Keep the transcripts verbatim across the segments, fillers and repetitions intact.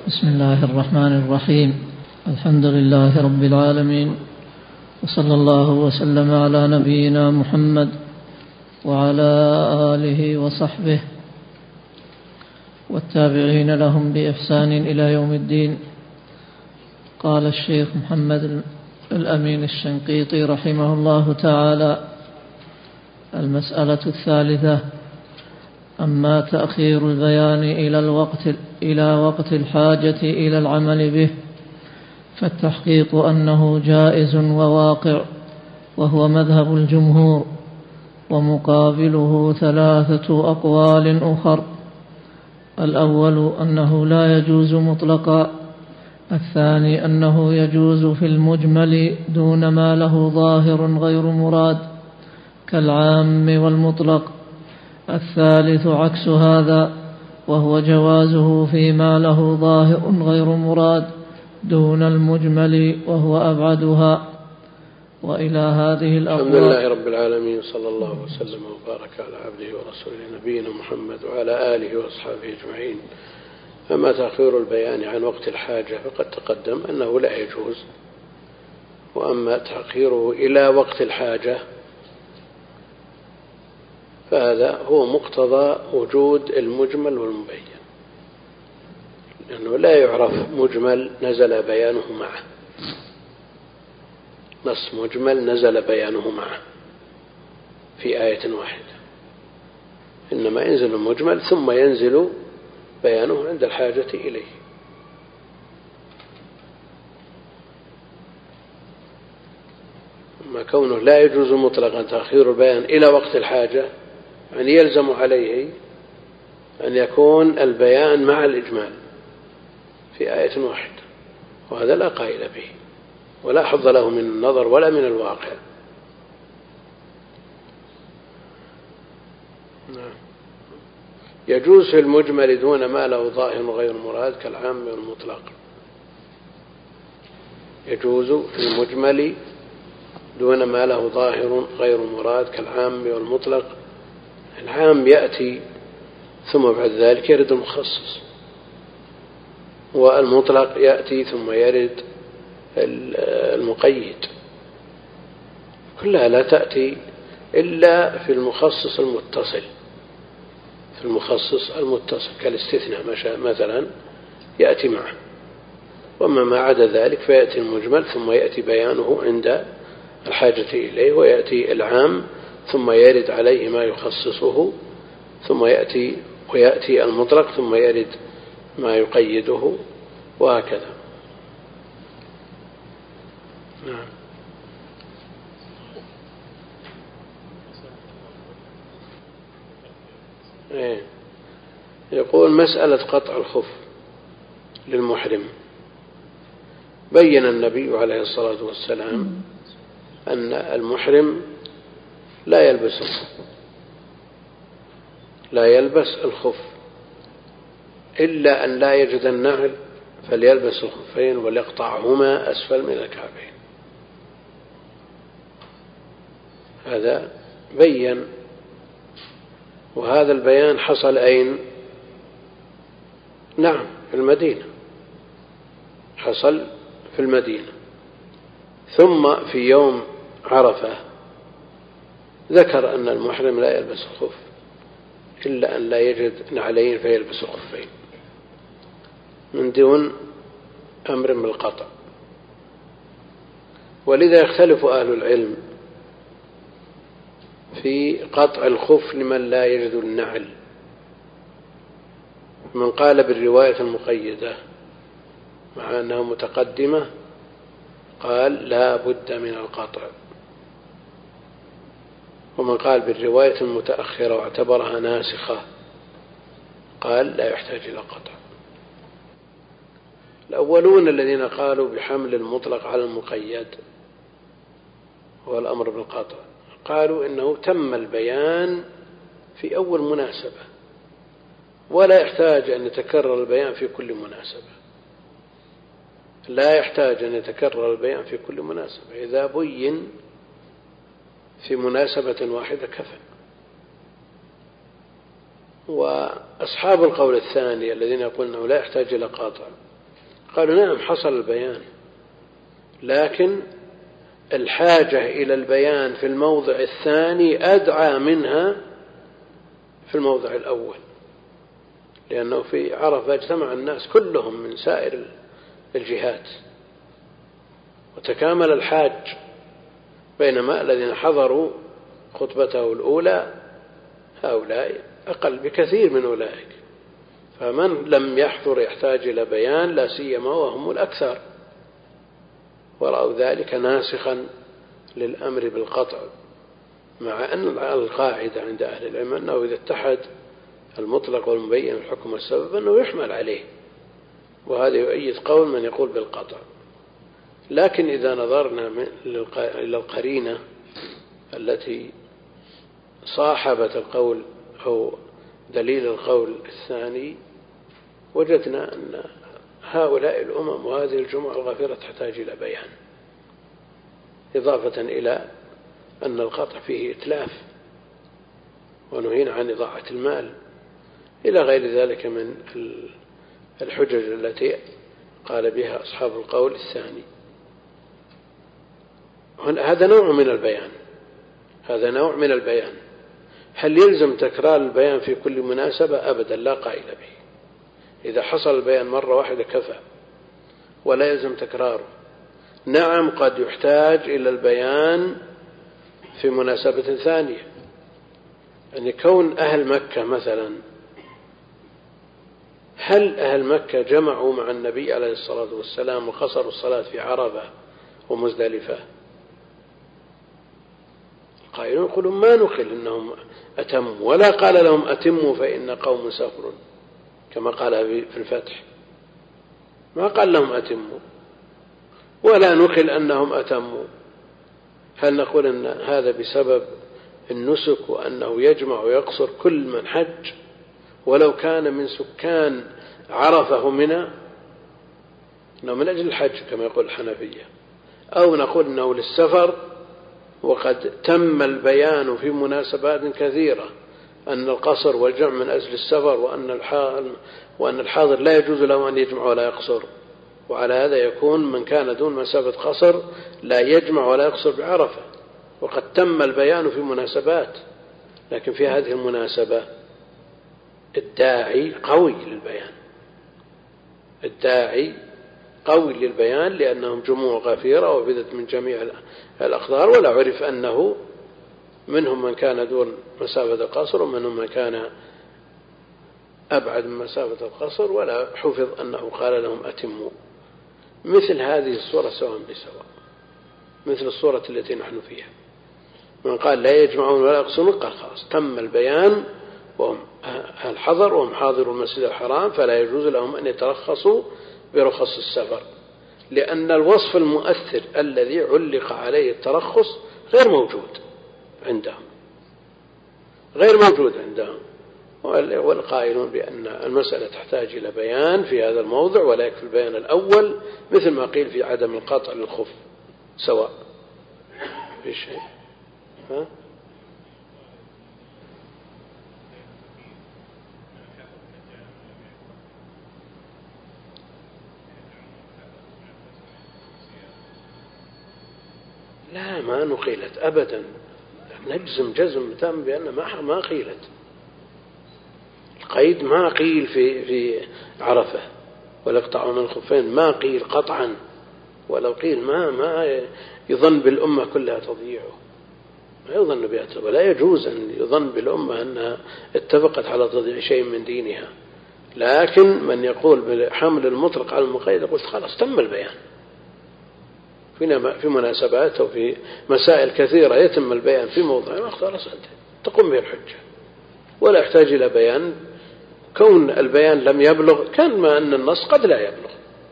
بسم الله الرحمن الرحيم. الحمد لله رب العالمين، وصلى الله وسلم على نبينا محمد وعلى آله وصحبه والتابعين لهم بإحسان إلى يوم الدين. قال الشيخ محمد الأمين الشنقيطي رحمه الله تعالى: المسألة الثالثة: أما تأخير البيان إلى الوقت إلى وقت الحاجة إلى العمل به فالتحقيق أنه جائز وواقع، وهو مذهب الجمهور، ومقابله ثلاثة أقوال أخر. الأول أنه لا يجوز مطلقا، الثاني أنه يجوز في المجمل دون ما له ظاهر غير مراد كالعام والمطلق، الثالث عكس هذا، وهو جوازه فيما له ظاهر غير مراد دون المجمل، وهو أبعدها. وإلى هذه الأقوال. الحمد لله رب العالمين، صلى الله وسلم وبارك على عبده ورسوله نبينا محمد وعلى آله وأصحابه أجمعين. أما تأخير البيان عن وقت الحاجة فقد تقدم أنه لا يجوز، وأما تأخيره إلى وقت الحاجة فهذا هو مقتضى وجود المجمل والمبين، لأنه لا يعرف مجمل نزل بيانه معه، نص مجمل نزل بيانه معه في آية واحدة، إنما ينزل المجمل ثم ينزل بيانه عند الحاجة إليه. ما كونه لا يجوز مطلقا تأخير البيان إلى وقت الحاجة يعني يلزم عليه أن يكون البيان مع الإجمال في آية واحدة، وهذا لا قائل به ولا حظ له من النظر ولا من الواقع. يجوز في المجمل دون ما له ظاهر غير مراد كالعام والمطلق. يجوز في المجمل دون ما له ظاهر غير مراد كالعام والمطلق. العام يأتي ثم بعد ذلك يرد المخصص، والمطلق يأتي ثم يرد المقيد، كلها لا تأتي إلا في المخصص المتصل. في المخصص المتصل كالاستثناء مثلا يأتي معه، وما ما عدا ذلك فيأتي المجمل ثم يأتي بيانه عند الحاجة إليه، ويأتي العام ثم يرد عليه ما يخصصه، ثم يأتي ويأتي المطلق ثم يرد ما يقيده، وهكذا. نعم. إيه. يقول: مسألة قطع الخف للمحرم، بين النبي عليه الصلاة والسلام أن المحرم لا يلبس لا يلبس الخف إلا أن لا يجد النعل فليلبس الخفين وليقطعهما أسفل من الكعبين. هذا بين، وهذا البيان حصل أين؟ نعم، في المدينة، حصل في المدينة. ثم في يوم عرفة ذكر أن المحرم لا يلبس الخف إلا أن لا يجد نعلين فيلبس الخفين من دون أمر بالقطع. ولذا يختلف أهل العلم في قطع الخف لمن لا يجد النعل. من قال بالرواية المقيدة مع أنها متقدمة قال لا بد من القطع، ومن قال بالرواية المتأخرة واعتبرها ناسخة قال لا يحتاج إلى قطع. الأولون الذين قالوا بحمل المطلق على المقيد هو الأمر بالقطع، قالوا إنه تم البيان في أول مناسبة ولا يحتاج أن يتكرر البيان في كل مناسبة، لا يحتاج أن يتكرر البيان في كل مناسبة، إذا بين في مناسبة واحدة كفى. وأصحاب القول الثاني الذين يقولون أنه لا يحتاج إلى قاطع قالوا نعم حصل البيان، لكن الحاجة إلى البيان في الموضع الثاني أدعى منها في الموضع الأول، لأنه في عرفة اجتمع الناس كلهم من سائر الجهات وتكامل الحاج، بينما الذين حضروا خطبته الأولى هؤلاء أقل بكثير من أولئك، فمن لم يحضر يحتاج إلى بيان، لا سيما وهم الأكثر، ورأوا ذلك ناسخا للأمر بالقطع، مع أن القاعدة عند أهل العلم أنه إذا اتحد المطلق والمبين الحكم والسبب أنه يحمل عليه، وهذا يؤيد قول من يقول بالقطع. لكن إذا نظرنا إلى القرينة التي صاحبت القول أو دليل القول الثاني، وجدنا أن هؤلاء الأمم وهذه الجموع الغافرة تحتاج إلى بيان، إضافة إلى أن القطع فيه إتلاف ونهينا عن إضاعة المال إلى غير ذلك من الحجج التي قال بها أصحاب القول الثاني. هذا نوع من البيان، هذا نوع من البيان. هل يلزم تكرار البيان في كل مناسبة؟ أبدا، لا قائل به. إذا حصل البيان مرة واحدة كفى ولا يلزم تكراره. نعم قد يحتاج إلى البيان في مناسبة ثانية، يعني كون أهل مكة مثلا، هل أهل مكة جمعوا مع النبي عليه الصلاة والسلام وقصروا الصلاة في عرفة ومزدلفة؟ القائلون يقولون ما نقل أنهم أتموا، ولا قال لهم أتموا فإن قوم سفر كما قال في الفتح، ما قال لهم أتموا، ولا نقل أنهم أتموا. هل نقول أن هذا بسبب النسك وأنه يجمع ويقصر كل من حج ولو كان من سكان عرفة منى، أنه من أجل الحج كما يقول الحنفية، أو نقول أنه للسفر، وقد تم البيان في مناسبات كثيرة أن القصر والجمع من أجل السفر، وأن وأن الحاضر لا يجوز له أن يجمع ولا يقصر، وعلى هذا يكون من كان دون مسافة قصر لا يجمع ولا يقصر بعرفة، وقد تم البيان في مناسبات. لكن في هذه المناسبة الداعي قوي للبيان، الداعي قوي للبيان لأنهم جموع غفيرة وبدت من جميع الأقدار، ولا عرف أنه منهم من كان دون مسافة القصر ومنهم من كان أبعد من مسافة القصر، ولا حفظ أنه قال لهم أتموا. مثل هذه الصورة سواء بسواء، مثل الصورة التي نحن فيها، من قال لا يجمعون ولا يقصرون قال خلاص تم البيان وهم أهل حضر وهم حاضر المسجد الحرام، فلا يجوز لهم أن يترخصوا برخص السفر، لأن الوصف المؤثر الذي علق عليه الترخص غير موجود عندهم، غير موجود عندهم. والقائلون بأن المسألة تحتاج إلى بيان في هذا الموضع ولا يكفي البيان الأول، مثل ما قيل في عدم القطع للخف سواء في شيء. ها؟ لا ما نقيلت أبدا، نجزم جزم تام بأن ما ما قيلت. القيد ما قيل في في عرفة ولا يقطع من الخفين، ما قيل قطعا، ولو قيل ما ما يظن بالأمة كلها تضيعه، ما يظن بها، ولا يجوز أن يظن بالأمة أنها اتفقت على تضييع شيء من دينها. لكن من يقول بحمل المطلق على المقيد يقول خلاص تم البيان في مناسبات وفي مسائل كثيرة، يتم البيان في موضع خلاص تقوم به الحجة ولا يحتاج إلى بيان. كون البيان لم يبلغ كان ما أن النص قد لا يبلغ،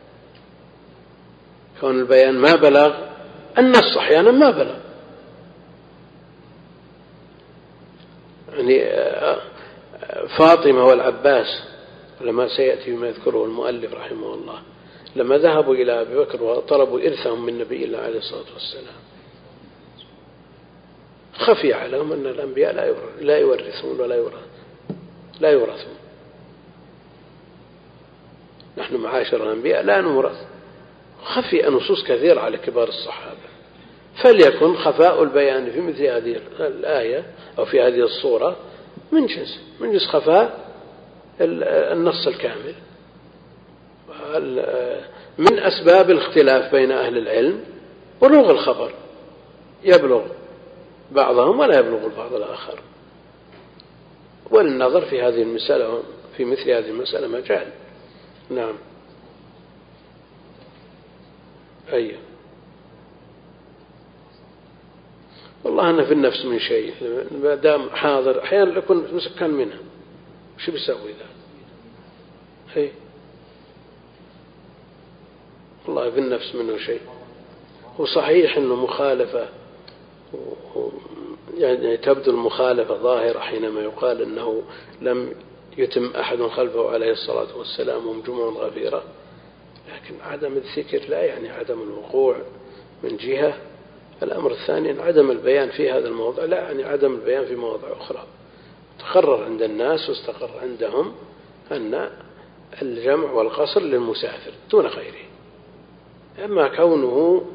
كون البيان ما بلغ النص أحيانا ما بلغ. يعني فاطمة والعباس لما سيأتي ما يذكره المؤلف رحمه الله، لما ذهبوا إلى أبي بكر وطلبوا إرثهم من نبي الله عليه الصلاة والسلام، خفي عليهم أن الأنبياء لا يورثون ولا يورثون لا يورثون نحن معاشر الأنبياء لا نورث. خفي نصوص كثيرة على كبار الصحابة، فليكن خفاء البيان في مثل هذه الآية أو في هذه الصورة من جنس من جنس خفاء النص الكامل. من أسباب الاختلاف بين أهل العلم بلوغ الخبر، يبلغ بعضهم ولا يبلغ البعض الآخر، وللنظر في هذه المسألة في مثل هذه المسألة مجال. نعم. أيه والله أنا في النفس من شيء ما دام حاضر أحيانا يكون مسكن منها، وش بيسوي ذا؟ أي والله في النفس منه شيء. وصحيح أنه مخالفة، يعني تبدو المخالفة ظاهرة حينما يقال أنه لم يتم أحد خلفه عليه الصلاة والسلام وهم جموع غفيرة، لكن عدم الذكر لا يعني عدم الوقوع من جهة. الأمر الثاني عدم البيان في هذا الموضع لا يعني عدم البيان في مواضع أخرى. تقرر عند الناس واستقر عندهم أن الجمع والقصر للمسافر دون غيره. أما كونه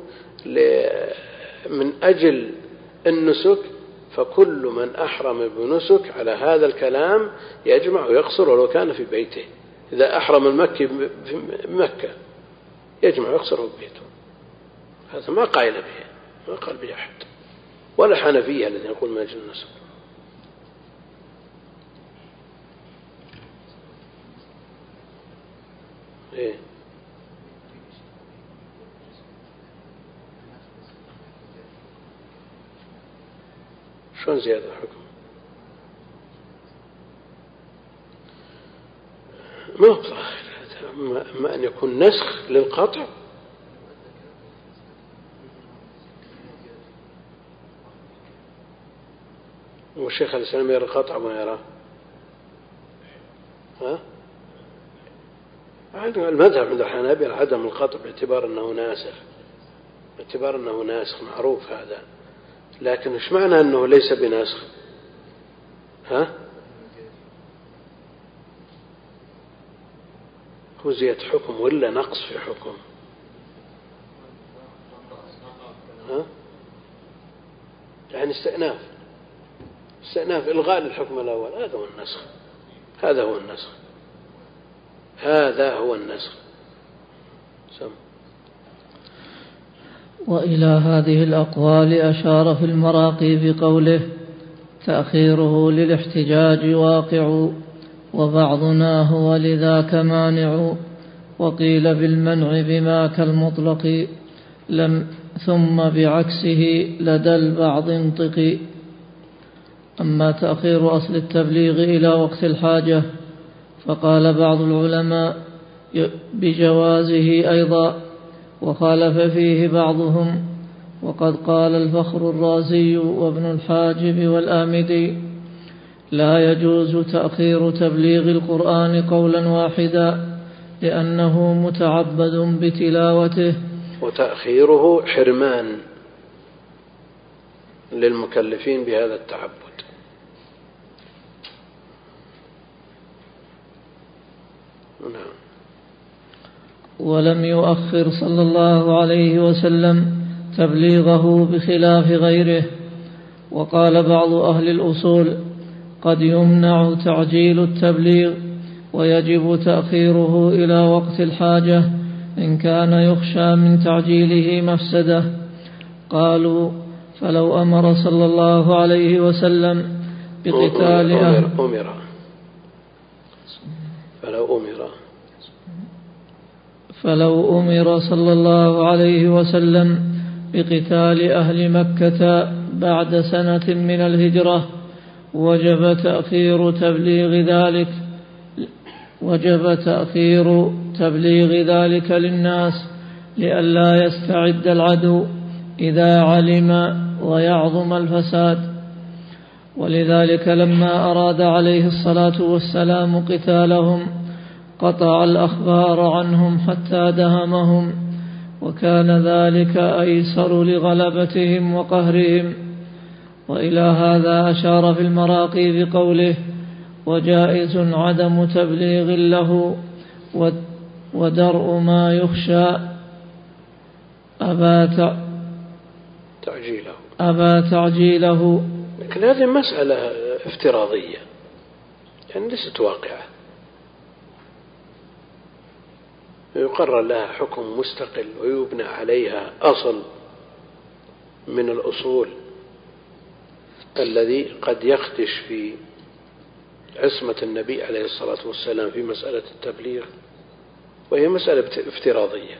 من أجل النسك فكل من أحرم بنسك على هذا الكلام يجمع ويقصر ولو كان في بيته. إذا أحرم المكي بمكة يجمع ويقصر في بيته، هذا ما قائل به، ما قال به أحد، ولا حنفية الذين يقول من أجل النسك. إيه شلون زيادة الحكم؟ ما هو ظاهر، ما أن يكون نسخ للقطع. والشيخ الإسلام يرى القطع وما يراه. ها؟ المذهب عند الحنابلة عدم القطع باعتبار أنه ناسخ، باعتبار أنه ناسخ معروف هذا. لكن إيش معنى أنه ليس بناسخ؟ ها؟ هو زيادة حكم ولا نقص في حكم؟ ها؟ يعني استئناف، استئناف إلغاء للحكم الأول. هذا هو النسخ، هذا هو النسخ، هذا هو النسخ. سم. وإلى هذه الأقوال أشار في المراقي بقوله: تأخيره للاحتجاج واقع، وبعضنا هو لذاك مانع، وقيل بالمنع بما كالمطلق، لم ثم بعكسه لدى البعض انطق. أما تأخير أصل التبليغ إلى وقت الحاجة فقال بعض العلماء بجوازه أيضا، وخالف فيه بعضهم، وقد قال الفخر الرازي وابن الحاجب والآمدي: لا يجوز تأخير تبليغ القرآن قولا واحدا لأنه متعبد بتلاوته، وتأخيره حرمان للمكلفين بهذا التعبد. نعم. ولم يؤخر صلى الله عليه وسلم تبليغه بخلاف غيره. وقال بعض أهل الأصول: قد يمنع تعجيل التبليغ ويجب تأخيره إلى وقت الحاجة إن كان يخشى من تعجيله مفسدة. قالوا: فلو أمر صلى الله عليه وسلم بقتال أهل أمر فلو أمر فلو أمر صلى الله عليه وسلم بقتال أهل مكة بعد سنة من الهجرة وجب تأخير تبليغ ذلك وجب تأخير تبليغ ذلك للناس لئلا يستعد العدو إذا علم ويعظم الفساد. ولذلك لما أراد عليه الصلاة والسلام قتالهم قطع الأخبار عنهم حتى دهمهم، وكان ذلك أيسر لغلبتهم وقهرهم. وإلى هذا أشار في المراقي بقوله: وجائز عدم تبليغ له ودرء ما يخشى أبى تعجيله أبى تعجيله. لكن هذه مسألة افتراضية يعني ليست واقعة، يقرر لها حكم مستقل ويبنى عليها أصل من الأصول الذي قد يخدش في عصمة النبي عليه الصلاة والسلام في مسألة التبليغ، وهي مسألة افتراضية.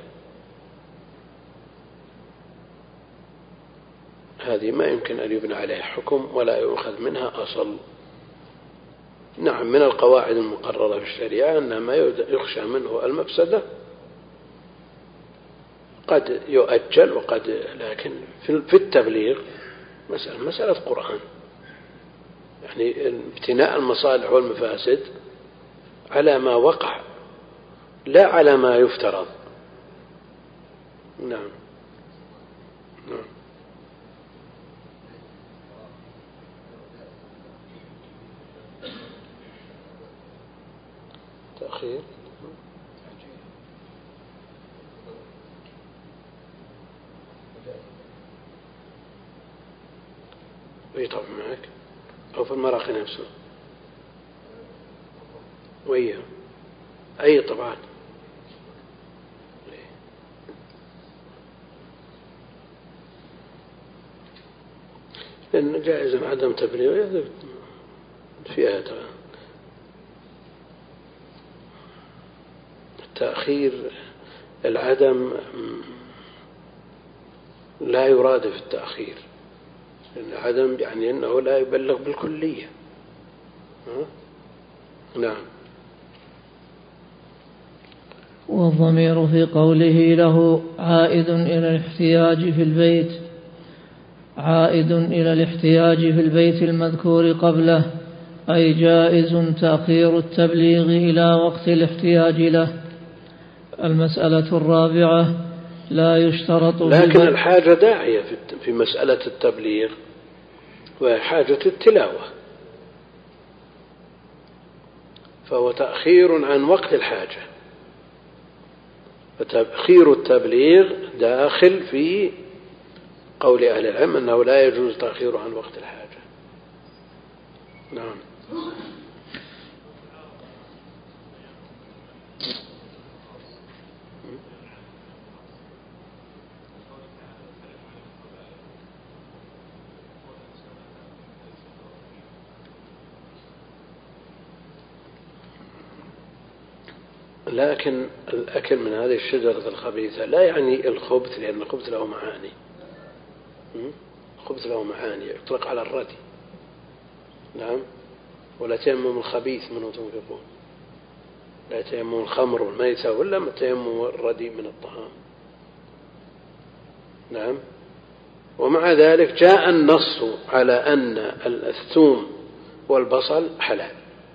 هذه ما يمكن أن يبنى عليها حكم ولا يؤخذ منها أصل. نعم، من القواعد المقررة في الشريعة أن ما يخشى منه المفسدة قد يؤجل وقد، لكن في التبليغ مسألة مسألة قرآن، يعني ابتناء المصالح والمفاسد على ما وقع لا على ما يفترض. نعم نعم. تأخير ويطبع معك أو في المراقي نفسه وإياه أي طبعات. لأن جائز عدم تبليغ فيها التأخير، العدم لا يرادف التأخير، لأن العدم يعني أنه لا يبلغ بالكلية. نعم. والضمير في قوله له عائد إلى الاحتياج في البيت عائد إلى الاحتياج في البيت المذكور قبله، أي جائز تأخير التبليغ إلى وقت الاحتياج له. المسألة الرابعة لا يشترط، لكن الحاجة داعية في مسألة التبليغ وحاجة التلاوة، فهو تأخير عن وقت الحاجة، فتأخير التبليغ داخل في قول أهل العلم أنه لا يجوز تأخير عن وقت الحاجة. نعم. لكن الأكل من هذه الشجرة الخبيثة لا يعني الخبث، لأن الخبث له معاني. الخبث له معاني يطلق على الردي. نعم. ولا تيمم الخبيث منه تنفقون، لا تيمم الخمر والميتة ولا تيمم الردي من الطعام. نعم. ومع ذلك جاء النص على أن الثوم والبصل حلال،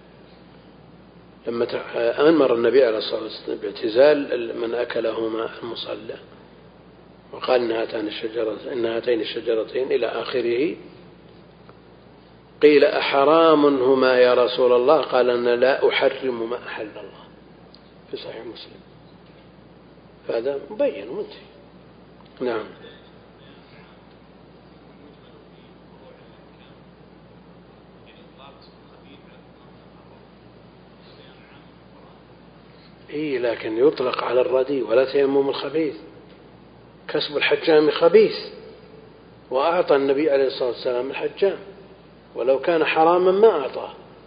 لما أمر النبي عليه الصلاة والسلام باعتزال من أكلهما المصلى، وقال إن هاتين الشجرتين إن هاتين الشجرتين إلى آخره. قيل أحرام هما يا رسول الله؟ قال أن لا أحرم ما أحل الله، في صحيح مسلم. فهذا مبين ومنتهي. نعم. إيه، لكن يطلق على الردي ولا تيمم الخبيث. كسب الحجام خبيث، وأعطى النبي عليه الصلاة والسلام الحجام، ولو كان حراما ما أعطاه.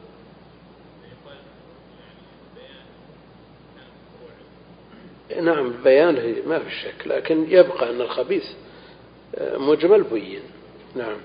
نعم، بيانه ما في شك، لكن يبقى أن الخبيث مجمل بين. نعم.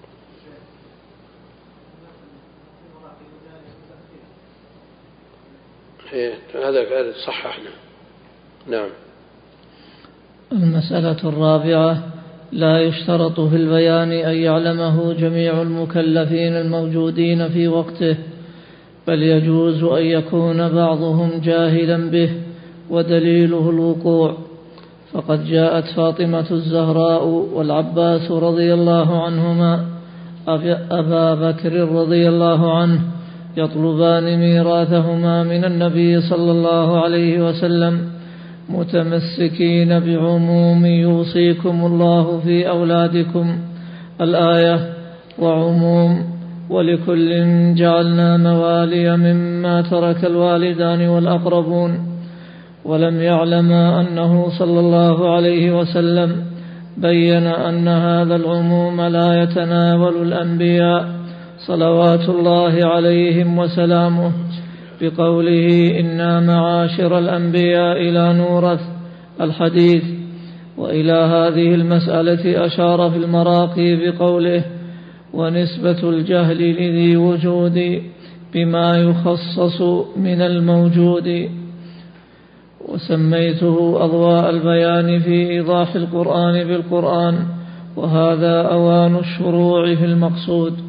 هذا صححنا. نعم. المسألة الرابعة لا يشترط في البيان أن يعلمه جميع المكلفين الموجودين في وقته، بل يجوز أن يكون بعضهم جاهلا به، ودليله الوقوع. فقد جاءت فاطمة الزهراء والعباس رضي الله عنهما أبا بكر رضي الله عنه يطلبان ميراثهما من النبي صلى الله عليه وسلم، متمسكين بعموم يوصيكم الله في أولادكم الآية، وعموم ولكل جعلنا موالي مما ترك الوالدان والأقربون. ولم يعلم أنه صلى الله عليه وسلم بين أن هذا العموم لا يتناول الأنبياء صلوات الله عليهم وسلامه بقوله إنا معاشر الأنبياء لا نورث الحديث. وإلى هذه المسألة أشار في المراقي بقوله ونسبة الجهل لذي وجود بما يخصص من الموجود. وسميته أضواء البيان في إيضاح القرآن بالقرآن، وهذا أوان الشروع في المقصود.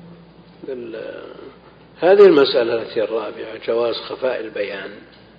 هذه المسألة التي الرابعة جواز خفاء البيان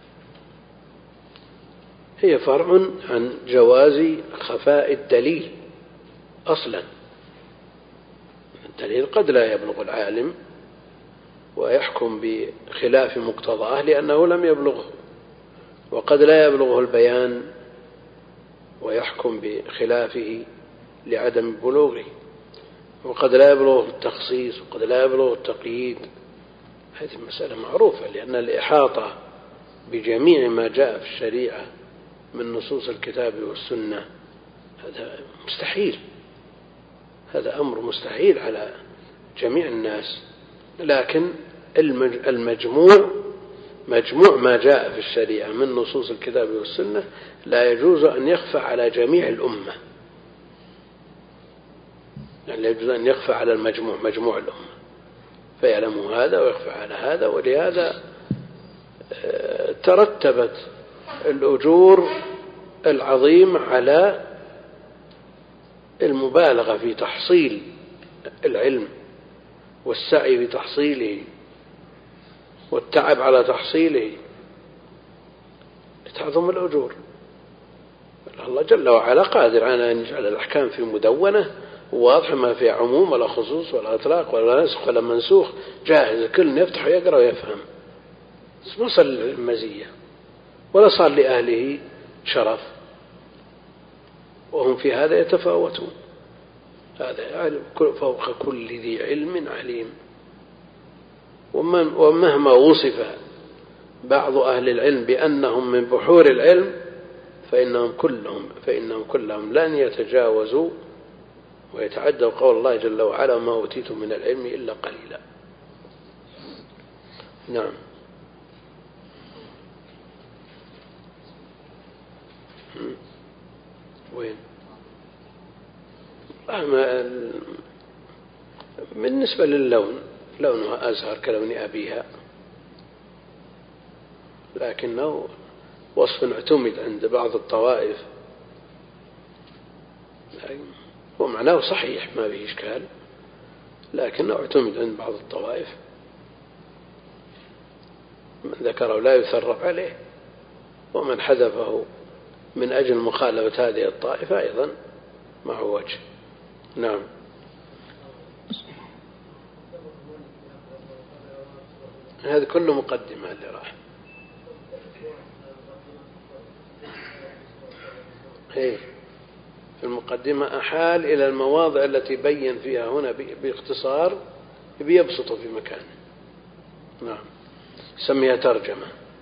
هي فرع عن جواز خفاء الدليل أصلا. الدليل قد لا يبلغ العالم ويحكم بخلاف مقتضاه لأنه لم يبلغه، وقد لا يبلغه البيان ويحكم بخلافه لعدم بلوغه، وقد لا يبلغه التخصيص وقد لا يبلغه التقييد. هذه مسألة معروفة، لأن الإحاطة بجميع ما جاء في الشريعة من نصوص الكتاب والسنة هذا مستحيل، هذا أمر مستحيل على جميع الناس. لكن المجموع مجموع ما جاء في الشريعة من نصوص الكتاب والسنة لا يجوز أن يخفى على جميع الأمة، يعني لا يجوز أن يخفى على المجموع مجموع الأمة فيعلم هذا ويخفى على هذا. ولهذا ترتبت الأجور العظيمة على المبالغة في تحصيل العلم والسعي في تحصيله والتعب على تحصيله، تعظم الأجور. الله جل وعلا قادر على أن يجعل الأحكام في مدونة واضح ما في عموم ولا خصوص ولا إطلاق ولا نسخ ولا منسوخ، جاهز كل يفتح ويقرأ ويفهم، ما صار المزية ولا صار لأهله شرف، وهم في هذا يتفاوتون. هذا علم فوق كل ذي علم عليم. ومهما وصف بعض أهل العلم بأنهم من بحور العلم فإنهم كلهم فإنهم كلهم لن يتجاوزوا ويتعدوا قول الله جل وعلا ما أوتيتم من العلم إلا قليلا. نعم. وين بالنسبة للون لونها أزهر كلون أبيها، لكنه وصف اعتمد عند بعض الطوائف ومعناه صحيح ما فيه إشكال، لكنه اعتمد عند بعض الطوائف من ذكره لا يثرب عليه، ومن حذفه من أجل مخالفة هذه الطائفة أيضا معه وجه. نعم. هذا كله مقدمة اللي راح. هي في المقدمة أحال إلى المواضع التي بين فيها هنا باختصار بيبسط في مكانه. نعم. سميها ترجمة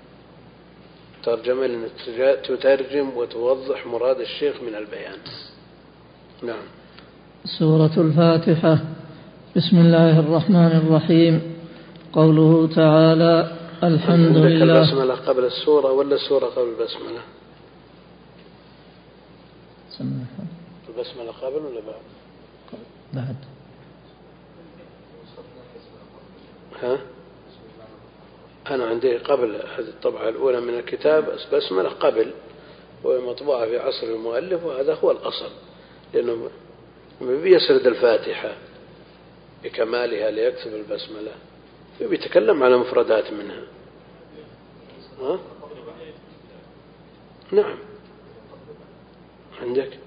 ترجمة لأن تترجم وتوضح مراد الشيخ من البيان. نعم. سورة الفاتحة. بسم الله الرحمن الرحيم. قوله تعالى الحمد لله. البسملة قبل السورة ولا السورة قبل البسملة؟ البسملة قبل ولا بعد؟ بعد. ها؟ أنا عندي قبل هذه الطبعة الأولى من الكتاب بسملة قبل، ومطبوعة في عصر المؤلف، وهذا هو الأصل، لأنه بيسرد الفاتحة بكمالها ليكتب البسملة، بيتكلم على مفردات منها. ها؟ نعم. عندك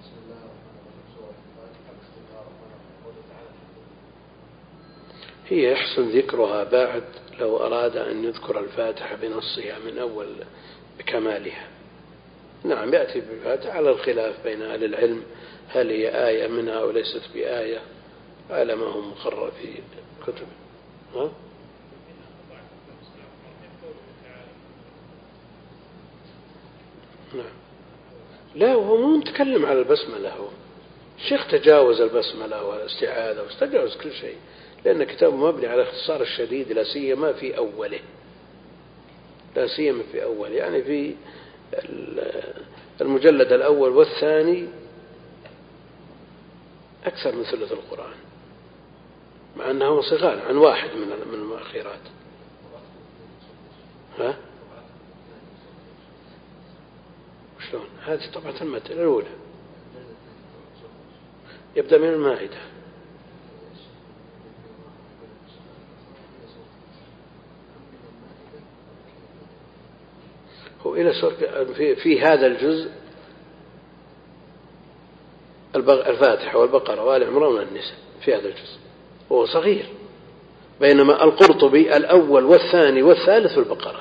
هي يحسن ذكرها بعد لو أراد أن يذكر الفاتحة بنصها من أول بكمالها، نعم يأتي بالفاتحة على الخلاف بين أهل العلم هل هي آية منها أو ليست بآية على ما هو مقرر في كتب. ها؟ نعم. لا وهو مو متكلم على البسملة، هو الشيخ تجاوز البسملة والاستعاذة واستجاوز كل شيء، لأن كتابه مبني على اختصار الشديد لا سيما في أوله، لا سيما في أوله، يعني في المجلد الأول والثاني أكثر من ثلث القرآن، مع أنه صغار عن واحد من المؤخرات. ها؟ شلون؟ هذه طبعة المتن الأولى يبدأ من المائدة. هو إلى في, في هذا الجزء الفاتحة والبقرة وآل عمران والنساء في هذا الجزء، هو صغير، بينما القرطبي الأول والثاني والثالث في البقرة.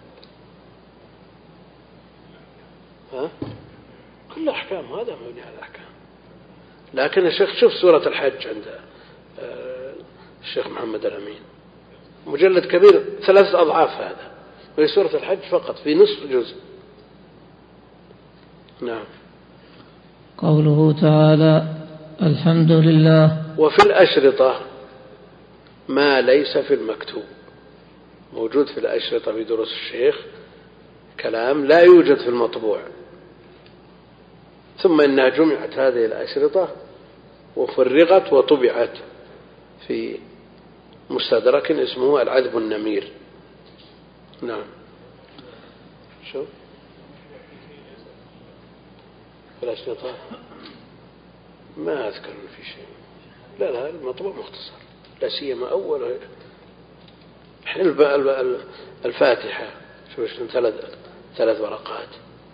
ها؟ كل أحكام، هذا مبني على الأحكام. لكن الشيخ شوف سورة الحج عند الشيخ محمد الأمين مجلد كبير ثلاث أضعاف هذا، وهي سورة الحج فقط في نصف جزء. نعم. قوله تعالى الحمد لله. وفي الأشرطة ما ليس في المكتوب، موجود في الأشرطة في دروس الشيخ كلام لا يوجد في المطبوع، ثم إنها جمعت هذه الأشرطة وفرغت وطبعت في مستدرك اسمه العذب النمير. نعم. شو في الأشرطة ما أذكر في شيء، لا لا المطبوع مختصر، لا سيما أول الفاتحة شو ثلاث ثلاث ورقات،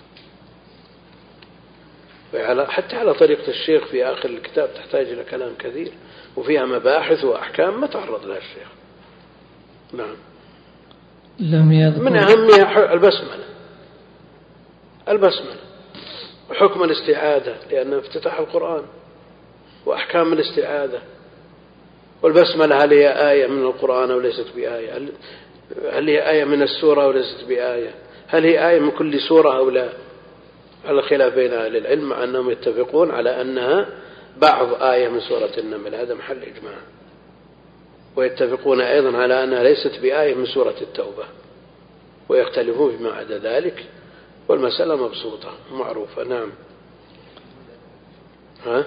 حتى على طريقة الشيخ في آخر الكتاب تحتاج إلى كلام كثير وفيها مباحث وأحكام ما تعرض لها الشيخ. نعم. لم يذكر من أهمها البسملة، البسملة وحكم الاستعاذة لأنه افتتاح القرآن وأحكام الاستعاذة، والبسملة هل هي آية من القرآن أو ليست بآية، هل هي آية من السورة أو ليست بآية، هل هي آية من كل سورة أو لا، على خلاف بين أهل العلم مع أنهم يتفقون على أنها بعض آية من سورة النمل، هذا محل إجماع، ويتفقون أيضا على أنها ليست بآية من سورة التوبة، ويختلفون فيما عدا ذلك، والمسألة مبسوطة معروفة. نعم. ها؟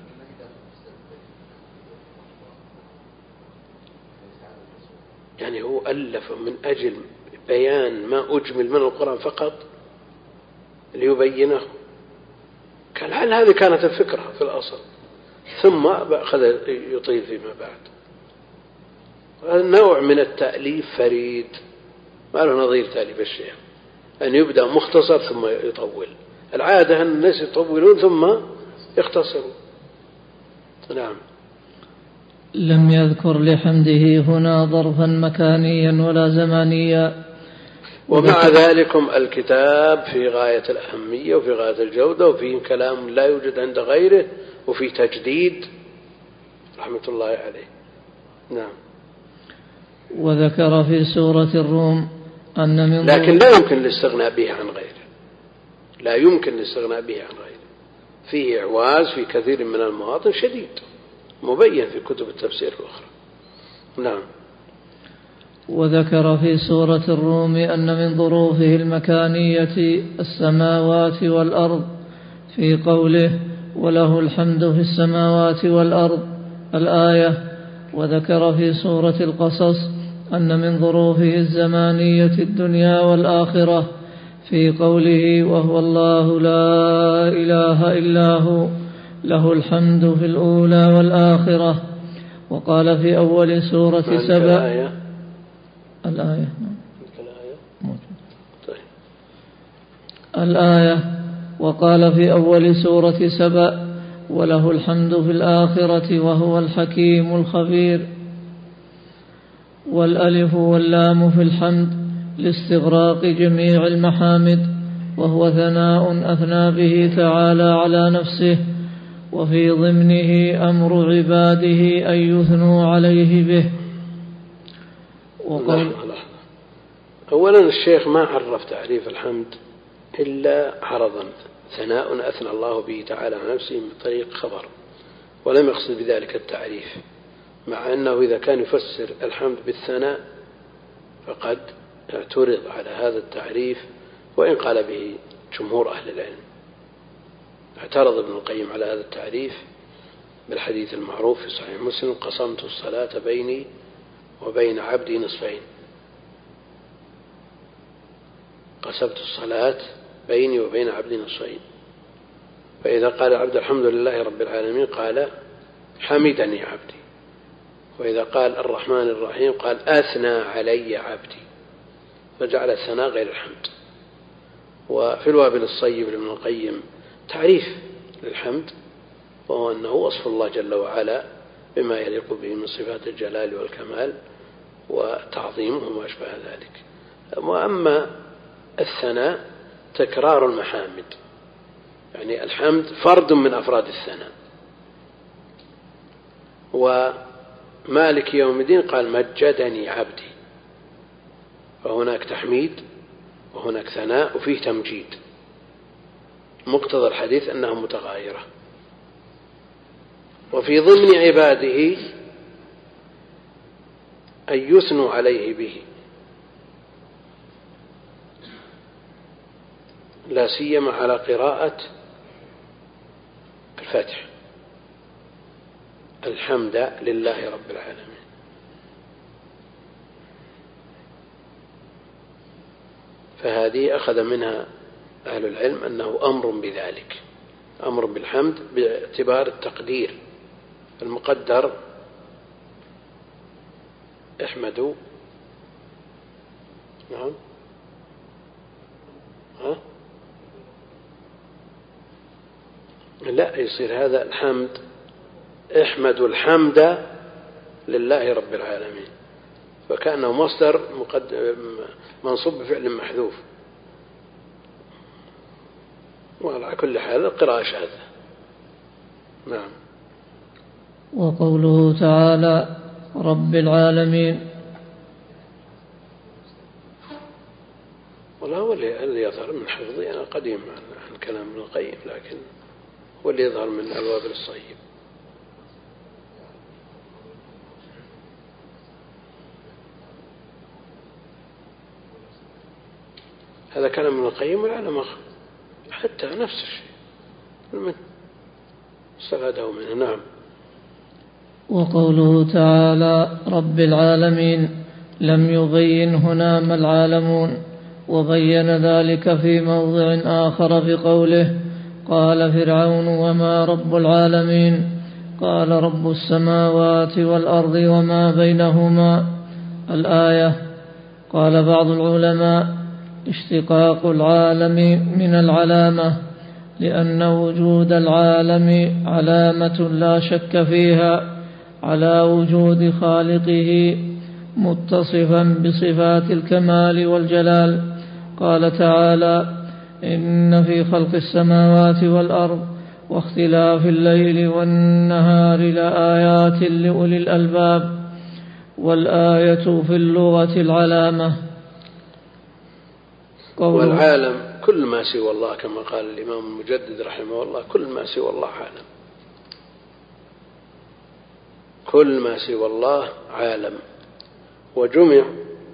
يعني هو ألف من أجل بيان ما أجمل من القرآن فقط ليبينه، كان هل هذه كانت الفكرة في الأصل، ثم أخذ يطيل فيما بعد. هذا نوع من التأليف فريد ما له نظير تأليف الشيخ، أن يبدأ مختصر ثم يطول، العادة أن الناس يطولون ثم يختصرون. نعم. لم يذكر لحمده هنا ظرفا مكانيا ولا زمانيا، ومع ذلك الكتاب في غاية الأهمية وفي غاية الجودة، وفيه كلام لا يوجد عند غيره، وفي تجديد رحمة الله عليه. نعم. وذكر في سورة الروم أن من لكن لا يمكن الاستغناء به عن غيره، لا يمكن الاستغناء به عن غيره، فيه إعواز في كثير من المواطن شديد مبين في كتب التفسير الأخرى. نعم. وذكر في سورة الروم أن من ظروفه المكانية السماوات والأرض في قوله وله الحمد في السماوات والأرض الآية. وذكر في سورة القصص أن من ظروفه الزمانية الدنيا والآخرة في قوله وهو الله لا إله إلا هو له الحمد في الأولى والآخرة. وقال في أول سورة سبأ الآية الآية وقال في أول سورة سبأ وله الحمد في الآخرة وهو الحكيم الخبير. والألف واللام في الحمد لاستغراق جميع المحامد وهو ثناء أثنى به تعالى على نفسه، وفي ضمنه أمر عباده أن يثنوا عليه به. وقال أولا الشيخ ما عرف تعريف الحمد إلا عرضا، ثناء أثنى الله به تعالى على نفسه من طريق خبر، ولم يقصد بذلك التعريف، مع أنه إذا كان يفسر الحمد بالثناء فقد اعترض على هذا التعريف، وإن قال به جمهور أهل العلم. اعترض ابن القيم على هذا التعريف بالحديث المعروف في صحيح مسلم: قسمت الصلاة بيني وبين عبدي نصفين. قسمت الصلاة بيني وبين عبدي نصفين. فإذا قال العبد الحمد لله رب العالمين قال حمدني عبدي، وإذا قال الرحمن الرحيم قال أثنى علي عبدي، فجعل الثناء غير الحمد. وفي الوابل الصيب لابن القيم تعريف للحمد، وهو أنه وصف الله جل وعلا بما يليق به من صفات الجلال والكمال وتعظيم وما أشبه ذلك. وأما الثناء تكرار المحامد، يعني الحمد فرد من أفراد الثناء. ومالك يوم الدين قال مجدني عبدي، فهناك تحميد وهناك ثناء وفيه تمجيد. مقتضى الحديث أنها متغايرة. وفي ضمن عباده أن يثنوا عليه به، لا سيما على قراءة الفاتحة: الحمد لله رب العالمين. فهذه أخذ منها أهل العلم أنه أمر بذلك، أمر بالحمد باعتبار التقدير المقدر: احمدوا. نعم. ها؟ لا، يصير هذا الحمد احمدوا الحمد لله رب العالمين، فكأنه مصدر منصوب بفعل محذوف. وعلى كل حال القراءة شاذة. نعم. وقوله تعالى رب العالمين، والله هو اللي يظهر من حفظي أنا قديم عن كلام ابن القيم، لكن هو اللي يظهر من الوابل الصيب. هذا كلام ابن القيم والعلماء حتى نفس الشيء من استفاده منه. نعم. وقوله تعالى رب العالمين لم يبين هنا ما العالمون، وبين ذلك في موضع آخر بقوله قال فرعون وما رب العالمين؟ قال رب السماوات والأرض وما بينهما. الآية. قال بعض العلماء اشتقاق العالم من العلامة، لأن وجود العالم علامة لا شك فيها على وجود خالقه متصفا بصفات الكمال والجلال. قال تعالى إن في خلق السماوات والأرض واختلاف الليل والنهار لآيات لأولي الألباب. والآية في اللغة العلامة. والعالم كل ما سوى الله، كما قال الإمام المجدد رحمه الله: كل ما سوى الله عالم. كل ما سوى الله عالم. وجمع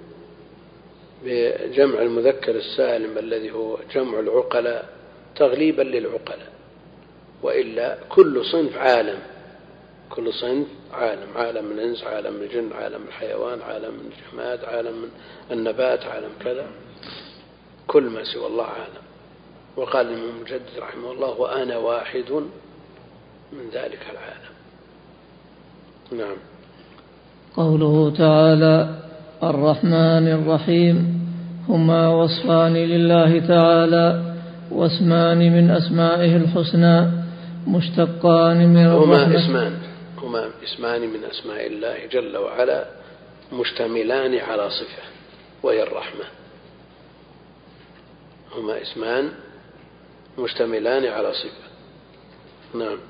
بجمع المذكر السالم الذي هو جمع العقلاء تغليبا للعقلاء، وإلا كل صنف عالم. كل صنف عالم: عالم من الإنس، عالم من الجن، عالم من الحيوان، عالم من الجماد، عالم من النبات، عالم كذا. كل ما سوى الله عالم. وقال الإمام المجدد رحمه الله: وأنا واحد من ذلك العالم. نعم. قوله تعالى الرحمن الرحيم هما وصفان لله تعالى، واسمان من أسمائه الحسنى مشتقان من هما اسمان هما اسمان من أسماء الله جل وعلا مشتملان على صفة وهي الرحمة. هما اسمان مشتملان على صفة. نعم.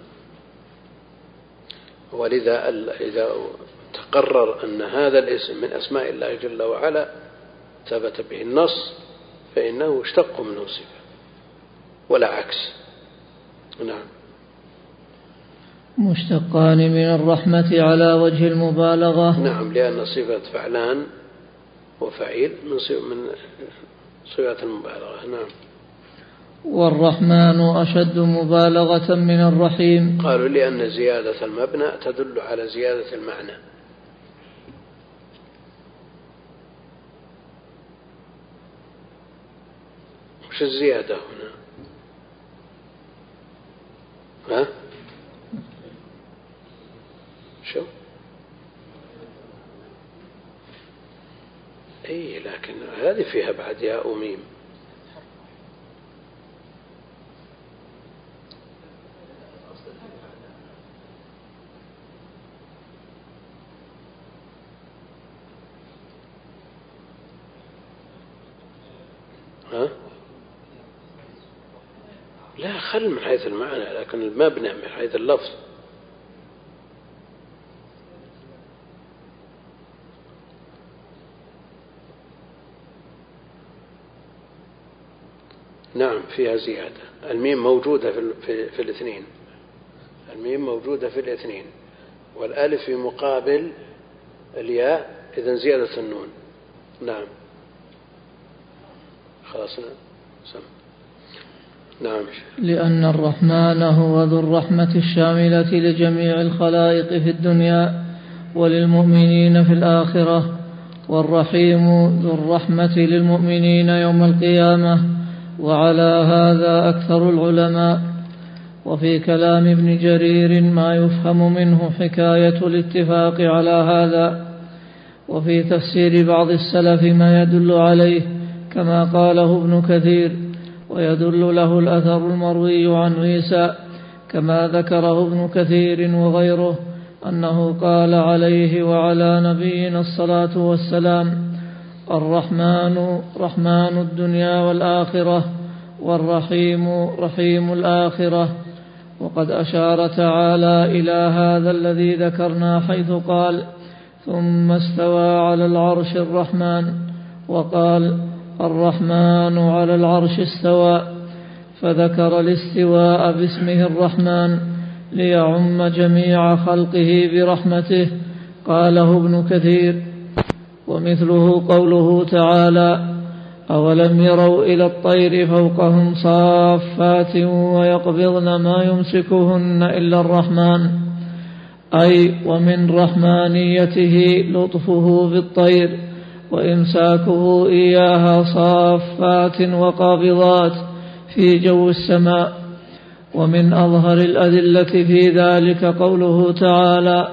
ولذا إذا تقرر أن هذا الاسم من أسماء الله جل وعلا ثبت به النص فإنه اشتق منه صفة ولا عكس. نعم. مشتقان من الرحمة على وجه المبالغة. نعم، لأن صفة فعلان وفعيل من صفات المبالغة. نعم. والرحمن أشد مبالغة من الرحيم. قالوا لأن زيادة المبنى تدل على زيادة المعنى. وش الزيادة هنا؟ ها؟ شو؟ اي لكن هذه فيها بعد ياء وميم. ها؟ لا، خل من حيث المعنى، لكن المبنى من حيث اللفظ. نعم فيها زيادة. الميم موجودة في, في, في الاثنين. الميم موجودة في الاثنين، والألف في مقابل الياء، إذن زيادة النون. نعم خلاص. سم. نعم. لأن الرحمن هو ذو الرحمة الشاملة لجميع الخلائق في الدنيا وللمؤمنين في الآخرة، والرحيم ذو الرحمة للمؤمنين يوم القيامة، وعلى هذا أكثر العلماء. وفي كلام ابن جرير ما يفهم منه حكاية الاتفاق على هذا، وفي تفسير بعض السلف ما يدل عليه كما قاله ابن كثير، ويدل له الأثر المروي عن عيسى كما ذكره ابن كثير وغيره أنه قال عليه وعلى نبينا الصلاة والسلام: الرحمن رحمن الدنيا والآخرة، والرحيم رحيم الآخرة. وقد أشار تعالى إلى هذا الذي ذكرنا حيث قال: ثم استوى على العرش الرحمن، وقال: الرحمن على العرش استوى، فذكر الاستواء باسمه الرحمن ليعم جميع خلقه برحمته. قاله ابن كثير. ومثله قوله تعالى: أولم يروا إلى الطير فوقهم صافات ويقبضن ما يمسكهن إلا الرحمن، أي ومن رحمانيته لطفه بالطير وإمساكه إياها صافات وقابضات في جو السماء. ومن أظهر الأدلة في ذلك قوله تعالى: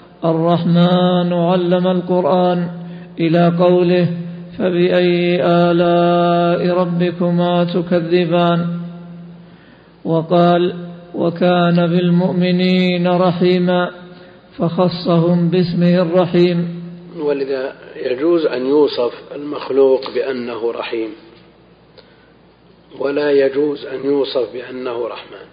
الرحمن علم القرآن، إلى قوله: فبأي آلاء ربكما تكذبان. وقال: وكان بالمؤمنين رحيما، فخصهم باسمه الرحيم. ولذا يجوز أن يوصف المخلوق بأنه رحيم، ولا يجوز أن يوصف بأنه رحمن.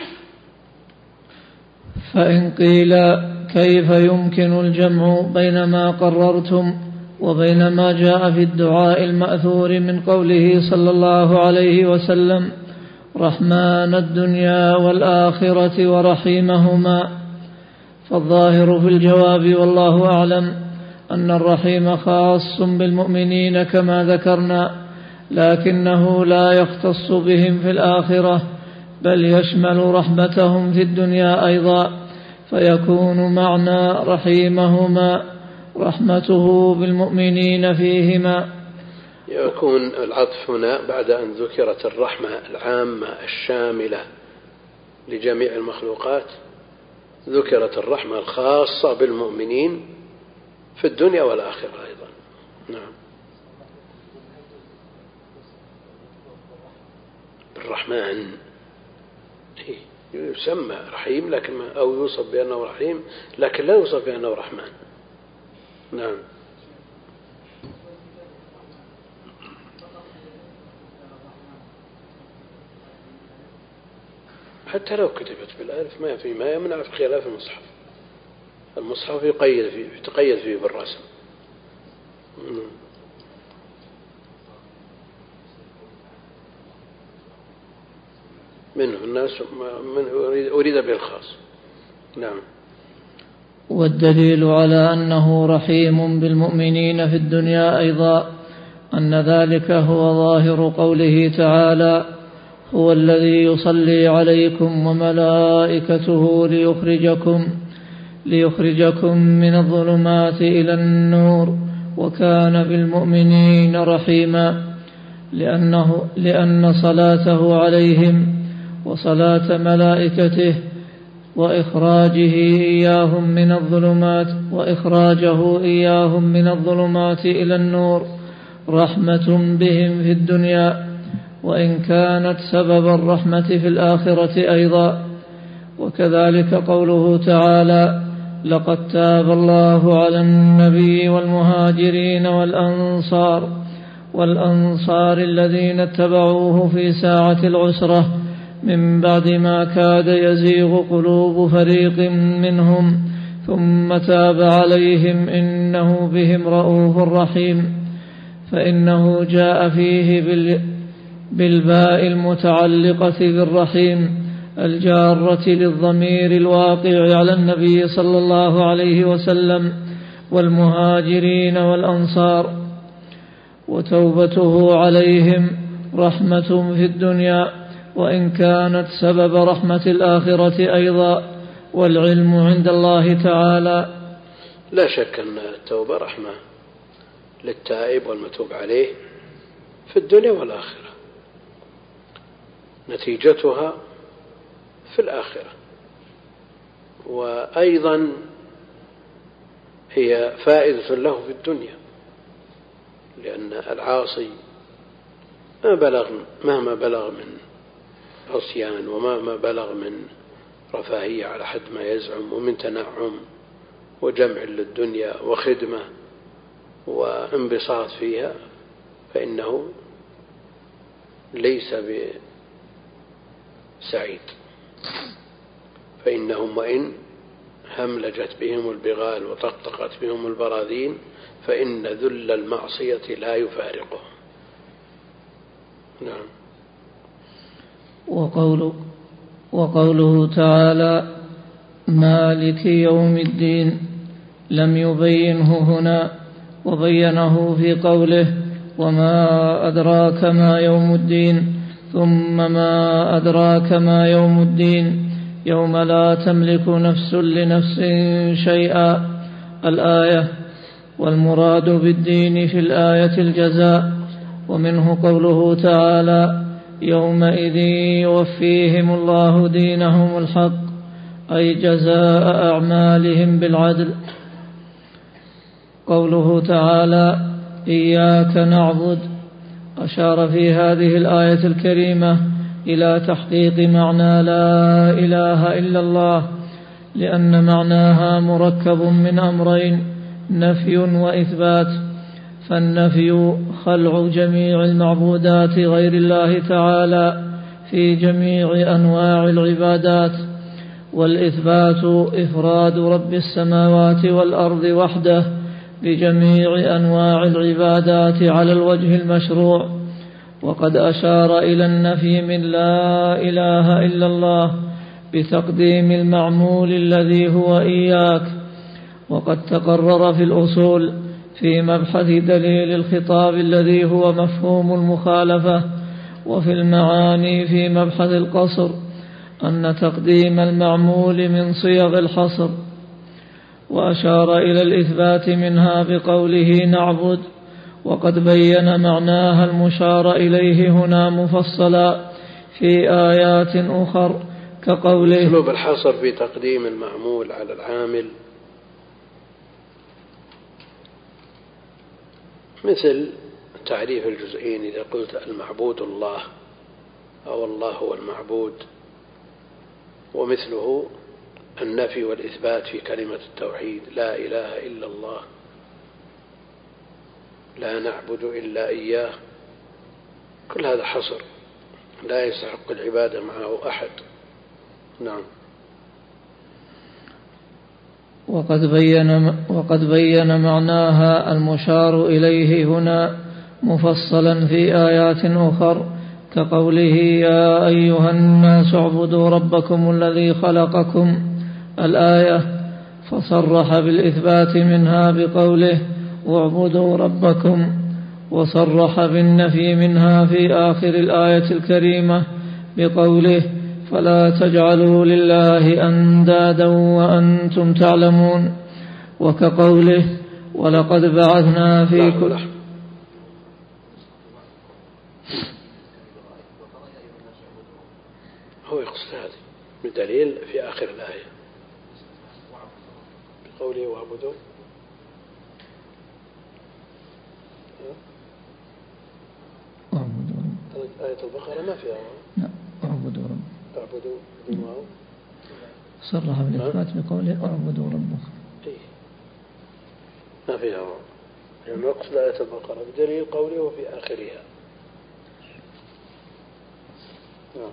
فإن قيل: كيف يمكن الجمع بين ما قررتم وبين ما جاء في الدعاء المأثور من قوله صلى الله عليه وسلم: رحمن الدنيا والآخرة ورحيمهما؟ فالظاهر في الجواب والله أعلم أن الرحيم خاص بالمؤمنين كما ذكرنا، لكنه لا يختص بهم في الآخرة، بل يشمل رحمتهم في الدنيا أيضا، فيكون معنى رحيمهما رحمته بالمؤمنين فيهما. يكون العطف هنا بعد أن ذكرت الرحمة العامة الشاملة لجميع المخلوقات، ذكرت الرحمة الخاصة بالمؤمنين في الدنيا والآخرة أيضا. نعم. بالرحمن يسمى رحيم، لكن أو يوصف بأنه رحيم، لكن لا يوصف بأنه رحمن. نعم. حتى لو كتبت بالألف ما في ما يمنع في خلاف المصحف. المصحف يقيد فيه يتقيد فيه بالرسم. منه الناس من أريد به الخاص. نعم. والدليل على أنه رحيم بالمؤمنين في الدنيا أيضا أن ذلك هو ظاهر قوله تعالى: هو الذي يصلي عليكم وملائكته ليخرجكم ليخرجكم من الظلمات إلى النور وكان بالمؤمنين رحيما، لأنه لأن صلاته عليهم وصلاة ملائكته وإخراجه إياهم من الظلمات وإخراجه إياهم من الظلمات إلى النور رحمة بهم في الدنيا، وإن كانت سبب الرحمة في الآخرة أيضا. وكذلك قوله تعالى: لقد تاب الله على النبي والمهاجرين والأنصار والأنصار الذين اتبعوه في ساعة العسرة من بعد ما كاد يزيغ قلوب فريق منهم ثم تاب عليهم إنه بهم رؤوف رحيم. فإنه جاء فيه بالباء المتعلقة بالرحيم الجارة للضمير الواقع على النبي صلى الله عليه وسلم والمهاجرين والأنصار، وتوبته عليهم رحمة في الدنيا وإن كانت سبب رحمة الآخرة أيضا، والعلم عند الله تعالى. لا شك أن التوبة رحمة للتائب والمتوب عليه في الدنيا والآخرة، نتيجتها في الآخرة، وأيضا هي فائدة له في الدنيا، لأن العاصي ما بلغ مهما بلغ من عصيان ومهما بلغ من رفاهية على حد ما يزعم ومن تنعم وجمع للدنيا وخدمة وانبساط فيها، فإنه ليس بسعيد. فإنهم وإن هملجت بهم البغال وطقطقت بهم البراذين فإن ذل المعصية لا يفارقه. نعم. وقوله, وقوله تعالى: مالك يوم الدين لم يبينه هنا، وبينه في قوله: وما أدراك ما يوم الدين، ثم ما أدراك ما يوم الدين، يوم لا تملك نفس لنفس شيئا. الآية. والمراد بالدين في الآية الجزاء، ومنه قوله تعالى: يومئذ يوفيهم الله دينهم الحق، أي جزاء أعمالهم بالعدل. قوله تعالى: إياك نعبد، أشار في هذه الآية الكريمة إلى تحقيق معنى لا إله إلا الله، لأن معناها مركب من أمرين: نفي وإثبات. فالنفي خلع جميع المعبودات غير الله تعالى في جميع أنواع العبادات، والإثبات إفراد رب السماوات والأرض وحده بجميع أنواع العبادات على الوجه المشروع. وقد أشار إلى النفي من لا إله إلا الله بتقديم المعمول الذي هو إياك، وقد تقرر في الأصول في مبحث دليل الخطاب الذي هو مفهوم المخالفة، وفي المعاني في مبحث القصر أن تقديم المعمول من صيغ الحصر. وأشار إلى الإثبات منها بقوله نعبد، وقد بين معناها المشار إليه هنا مفصلا في آيات أخر كقوله. اسلوب الحصر في تقديم المعمول على العامل مثل تعريف الجزئين، إذا قلت المعبود الله أو الله هو المعبود، ومثله النفي والإثبات في كلمة التوحيد: لا إله إلا الله، لا نعبد إلا إياه. كل هذا حصر، لا يستحق العبادة معه أحد نعم. وقد بين وقد بين معناها المشار إليه هنا مفصلا في آيات أخر كقوله يا أيها الناس اعبدوا ربكم الذي خلقكم الآية، فصرح بالإثبات منها بقوله اعبدوا ربكم، وصرح بالنفي منها في آخر الآية الكريمة بقوله فلا تجعلوا لله أندادا وأنتم تعلمون، وكقوله ولقد بعثنا في كل هو يقصد هذه بدليل في آخر الآية بقوله واعبدوا آية البقرة ما فيها لا اعبدوا رب اعبدوا بدون واو، صرح بالإثبات بقوله اعبدوا ربكم إيه ما فيها واو، يعني نقصد آية البقرة بدليل قوله وفي آخرها. نعم.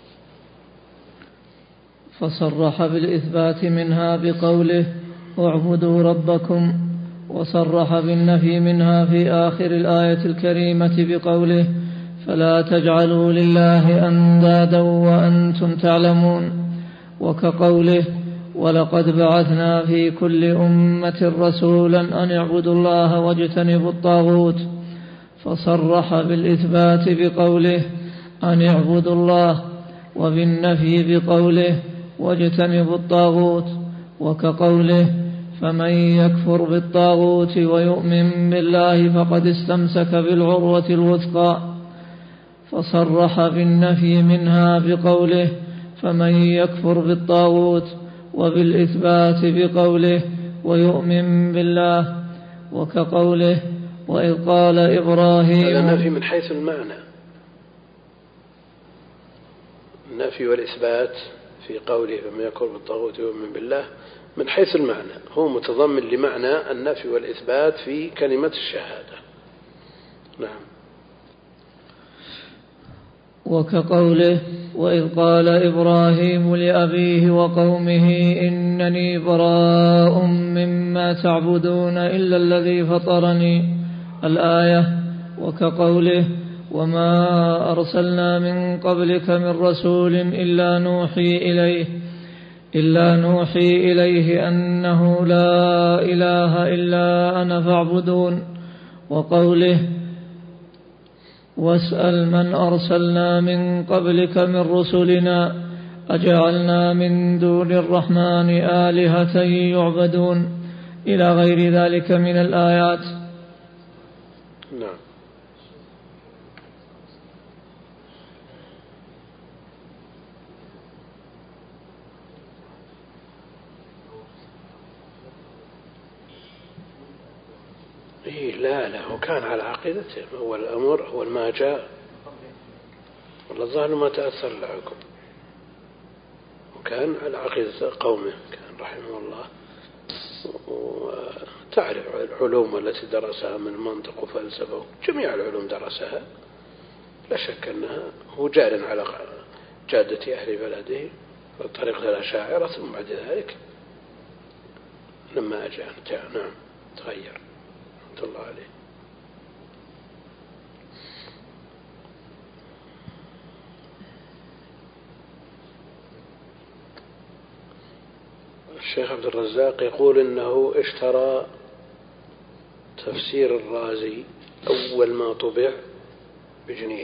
فصرح بالإثبات منها بقوله اعبدوا ربكم، وصرح بالنفي منها في آخر الآية الكريمة بقوله فلا تجعلوا لله أندادا وأنتم تعلمون، وكقوله ولقد بعثنا في كل أمة رسولا أن اعبدوا الله واجتنبوا الطاغوت، فصرح بالإثبات بقوله أن اعبدوا الله، وبالنفي بقوله واجتنبوا الطاغوت، وكقوله فمن يكفر بالطاغوت ويؤمن بالله فقد استمسك بالعروة الوثقى، فصرح بالنفي منها بقوله فمن يكفر بالطاغوت، وبالإثبات بقوله ويؤمن بالله، وكقوله وإذ قال إبراهيم. هذا نفي من حيث المعنى، النفي والإثبات في قوله فمن يكفر بالطاغوت ويؤمن بالله من حيث المعنى هو متضمن لمعنى النفي والإثبات في كلمة الشهادة. نعم. وكقوله وإذ قال إبراهيم لأبيه وقومه إنني براء مما تعبدون إلا الذي فطرني الآية، وكقوله وما أرسلنا من قبلك من رسول إلا نوحي إليه إلا نوحي إليه أنه لا إله إلا أنا فاعبدون، وقوله واسأل من أرسلنا من قبلك من رسلنا أجعلنا من دون الرحمن آلهة يعبدون إلى غير ذلك من الآيات. نعم. إيه لا لا هو كان على عقيدته، هو الأمر هو ما جاء، والله الظاهر ما تأثر لعكم، وكان على عقيدة قومه كان رحمه الله، وتعرف العلوم التي درسها من منطق وفلسفة جميع العلوم درسها، لا شك أنها هو جار على جادة أهل بلده وطريقة الأشاعرة، ثم بعد ذلك لما أجى نعم تغير الله عليه. الشيخ عبد الرزاق يقول إنه اشترى تفسير الرازي أول ما طبع بجنيه،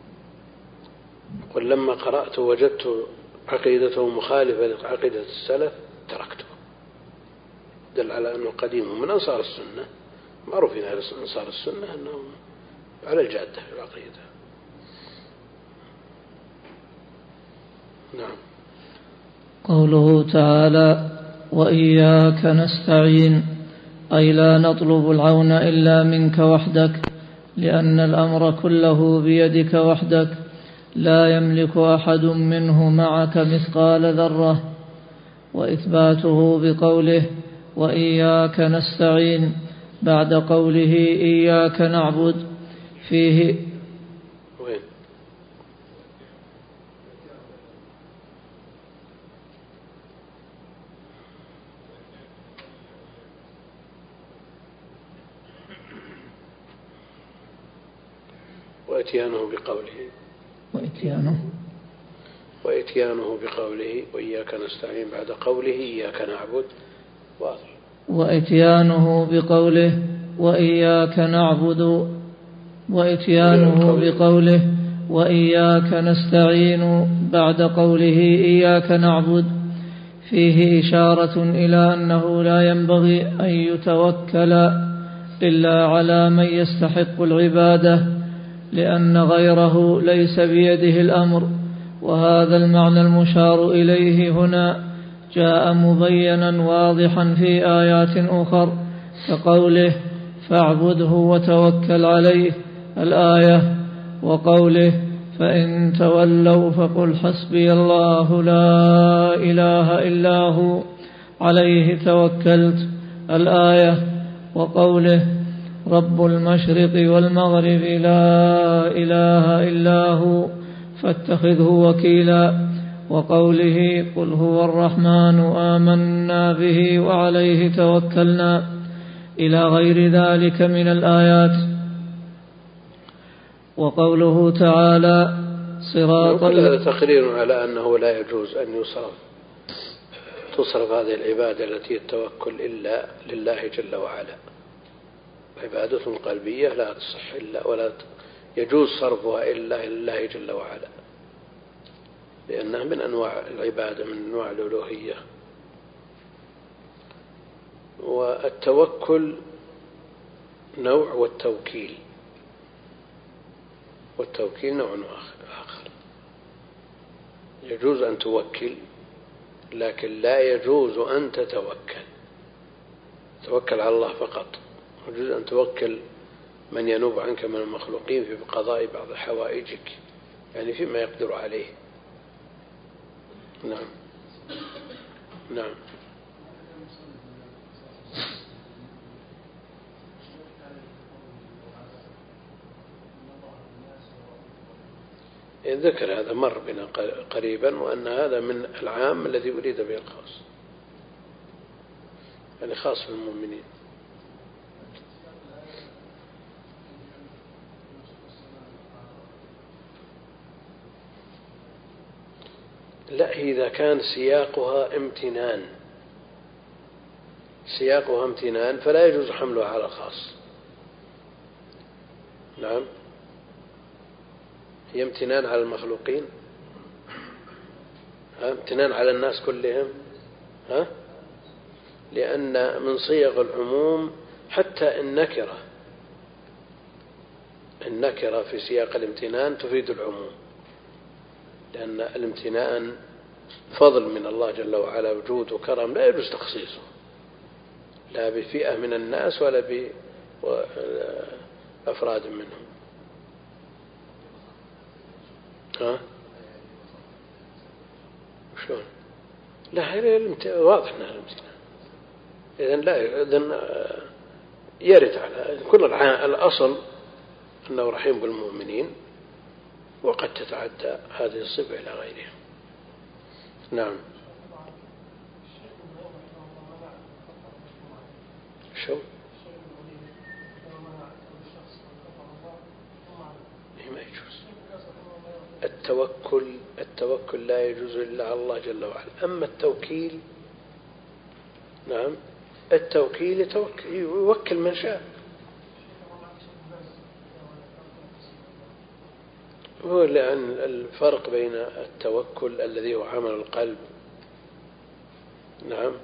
يقول لما قرأت وجدت عقيدته مخالفة لعقيدة السلف تركته، دل على أنه قديم من أنصار السنة، معروفين على أنصار السنة أنهم على الجادة في العقيدة. نعم. قوله تعالى وإياك نستعين أي لا نطلب العون إلا منك وحدك، لأن الأمر كله بيدك وحدك، لا يملك أحد منه معك مثقال ذرة. وإثباته بقوله وإياك نستعين بعد قوله إياك نعبد فيه وين؟ وإتيانه بقوله وإتيانه وإتيانه بقوله وإياك نستعين بعد قوله إياك نعبد واضح. وإتيانه بقوله وإياك نعبد وإتيانه بقوله وإياك نستعين بعد قوله إياك نعبد فيه إشارة إلى أنه لا ينبغي أن يتوكل إلا على من يستحق العبادة لأن غيره ليس بيده الأمر. وهذا المعنى المشار إليه هنا جاء مبينا واضحا في آيات أخر كقوله فاعبده وتوكل عليه الآية، وقوله فإن تولوا فقل حسبي الله لا إله إلا هو عليه توكلت الآية، وقوله رب المشرق والمغرب لا إله إلا هو فاتخذه وكيلا، وقوله قل هو الرحمن آمنا به وعليه توكلنا إلى غير ذلك من الآيات. وقوله تعالى صراط هذا تقرير على أنه لا يجوز أن يصرف تصرف هذه العبادة التي التوكل إلا لله جل وعلا، عبادة قلبية لا تصح إلا ولا يجوز صرفها إلا لله جل وعلا، لأنها من أنواع العبادة من أنواع الألوهية. والتوكل نوع والتوكيل والتوكيل نوع آخر. يجوز أن توكل لكن لا يجوز أن تتوكل، توكل على الله فقط. يجوز أن توكل من ينوب عنك من المخلوقين في قضاء بعض حوائجك، يعني فيما يقدر عليه. نعم نعم. ذكر هذا مر بنا قريبا، وأن هذا من العام الذي أريد به الخاص، يعني خاص بالمؤمنين. لا، إذا كان سياقها امتنان سياقها امتنان فلا يجوز حملها على الخاص. نعم، هي امتنان على المخلوقين، ها امتنان على الناس كلهم، ها لأن من صيغ العموم حتى النكرة النكرة في سياق الامتنان تفيد العموم، لأن الامتنان فضل من الله جل وعلا، وجود وكرم لا يجوز تخصيصه لا بفئة من الناس ولا بأفراد منهم. ها شلون؟ لا، واضح أنها الامتنان. إذن لا إذن يرد على كل الأصل أنه رحيم بالمؤمنين، وقد تتعدى هذه الصفة إلى غيرها. نعم. شو؟ ما يجوز التوكل التوكل لا يجوز إلا على الله جل وعلا. أما التوكيل، نعم التوكيل يتوكل يوكل من شاء. هو لأن الفرق بين التوكل الذي هو عمل القلب، نعم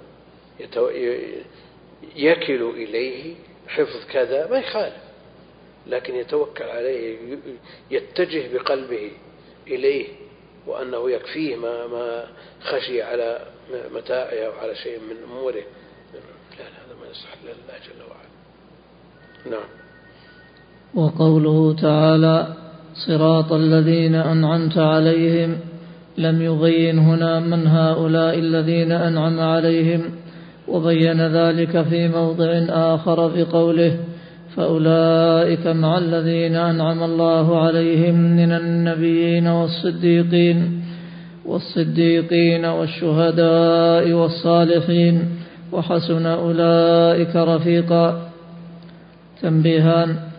يكل إليه حفظ كذا ما يخالف، لكن يتوكل عليه يتجه بقلبه إليه، وأنه يكفيه ما ما خشي على متاعه أو على شيء من أموره. لا هذا ما يصح لله جل وعلا. نعم. وقوله تعالى صراط الذين أنعمت عليهم لم يبين هنا من هؤلاء الذين أنعم عليهم، وبين ذلك في موضع آخر بقوله فأولئك مع الذين أنعم الله عليهم من النبيين والصديقين والصديقين والشهداء والصالحين وحسن أولئك رفيقا. تنبيهان: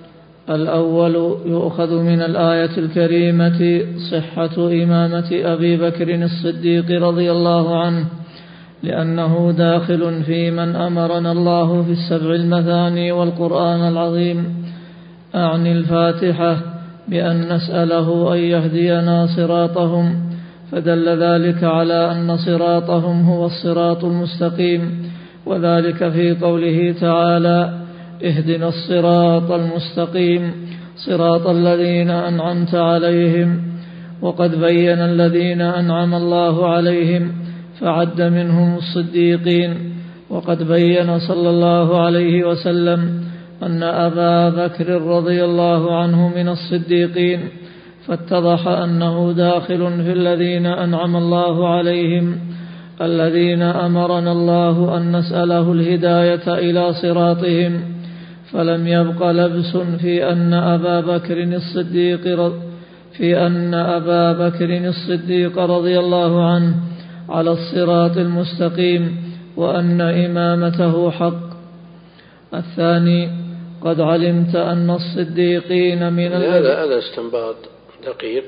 الأول: يؤخذ من الآية الكريمة صحة إمامة أبي بكر الصديق رضي الله عنه، لأنه داخل في من أمرنا الله في السبع المثاني والقرآن العظيم، أعني الفاتحة، بأن نسأله أن يهدينا صراطهم، فدل ذلك على أن صراطهم هو الصراط المستقيم، وذلك في قوله تعالى: اهدنا الصراط المستقيم صراط الذين أنعمت عليهم. وقد بين الذين أنعم الله عليهم فعد منهم الصديقين. وقد بين صلى الله عليه وسلم أن أبا بكر رضي الله عنه من الصديقين، فاتضح أنه داخل في الذين أنعم الله عليهم، الذين أمرنا الله أن نسأله الهداية إلى صراطهم، فلم يبق لبس في أن أبا بكر الصديق في أن أبا بكر الصديق رضي الله عنه على الصراط المستقيم، وأن إمامته حق. الثاني: قد علمت أن الصديقين من هذا هذا استنباط دقيق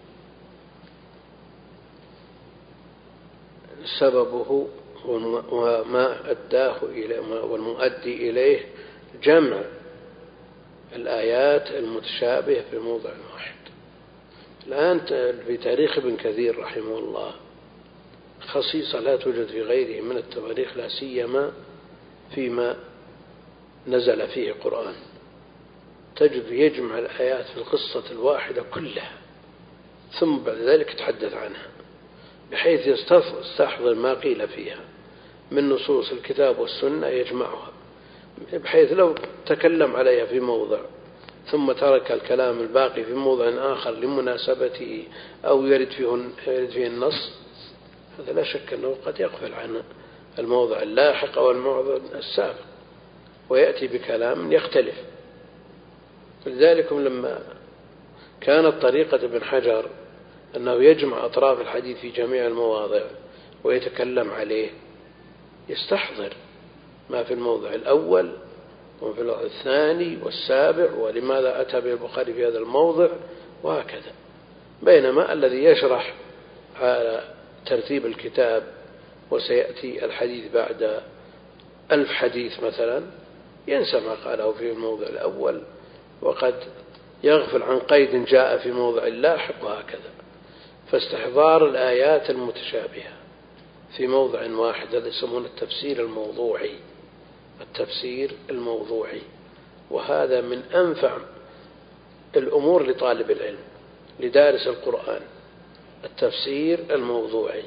سببه وما أداه إلى والمؤدي إليه جمع الآيات المتشابهة في موضع واحد. الآن في تاريخ ابن كثير رحمه الله خصيصة لا توجد في غيره من التواريخ، لا سيما فيما نزل فيه قرآن، تجد يجمع الآيات في القصة الواحدة كلها، ثم بعد ذلك يتحدث عنها بحيث يستحضر ما قيل فيها من نصوص الكتاب والسنة، يجمعها بحيث لو تكلم عليها في موضع ثم ترك الكلام الباقي في موضع آخر لمناسبته أو يرد فيه, يرد فيه النص، هذا لا شك أنه قد يغفل عن الموضع اللاحق أو الموضع السابق ويأتي بكلام يختلف. لذلك لما كانت طريقة ابن حجر أنه يجمع أطراف الحديث في جميع المواضع ويتكلم عليه، يستحضر ما في الموضع الأول وفي الموضع الثاني والسابع، ولماذا أتى به البخاري في هذا الموضع، وهكذا. بينما الذي يشرح على ترتيب الكتاب وسيأتي الحديث بعد ألف حديث مثلا ينسى ما قاله في الموضع الأول، وقد يغفل عن قيد جاء في موضع لاحق، وهكذا. فاستحضار الآيات المتشابهة في موضع واحد هذا يسمونه التفسير الموضوعي، التفسير الموضوعي، وهذا من أنفع الأمور لطالب العلم لدارس القرآن، التفسير الموضوعي.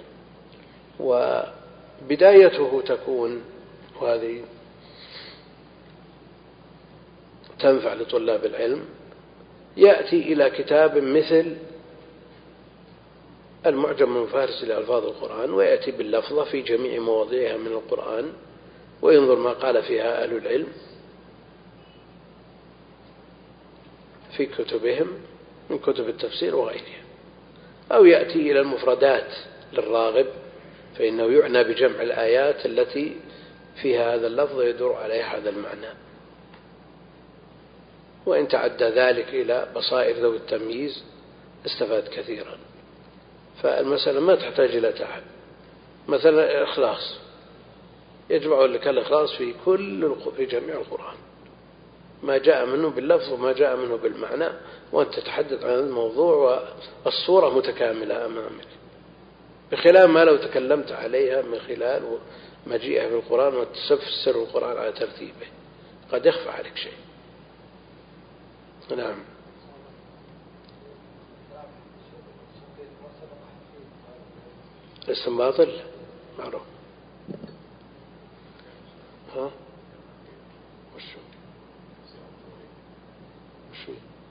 وبدايته تكون، وهذه تنفع لطلاب العلم، يأتي إلى كتاب مثل المعجم المفارسي لألفاظ القرآن، ويأتي باللفظة في جميع مواضيعها من القرآن، وينظر ما قال فيها أهل العلم في كتبهم من كتب التفسير وغيرها. أو يأتي إلى المفردات للراغب، فإنه يعنى بجمع الآيات التي فيها هذا اللفظ يدور عليها هذا المعنى. وإن تعدى ذلك إلى بصائر ذوي التمييز استفاد كثيرا. فالمسألة ما تحتاج إلى تعب. مثلا الإخلاص، يجمع لك الإخلاص في كل في جميع القرآن، ما جاء منه باللفظ وما جاء منه بالمعنى، وأنت تتحدث عن الموضوع والصورة متكاملة أمامك، بخلاف ما لو تكلمت عليها من خلال مجيئها في القرآن وتفسر القرآن على ترتيبه، قد يخفى عليك شيء. نعم. الاستنباط معروف. ها وشو وشو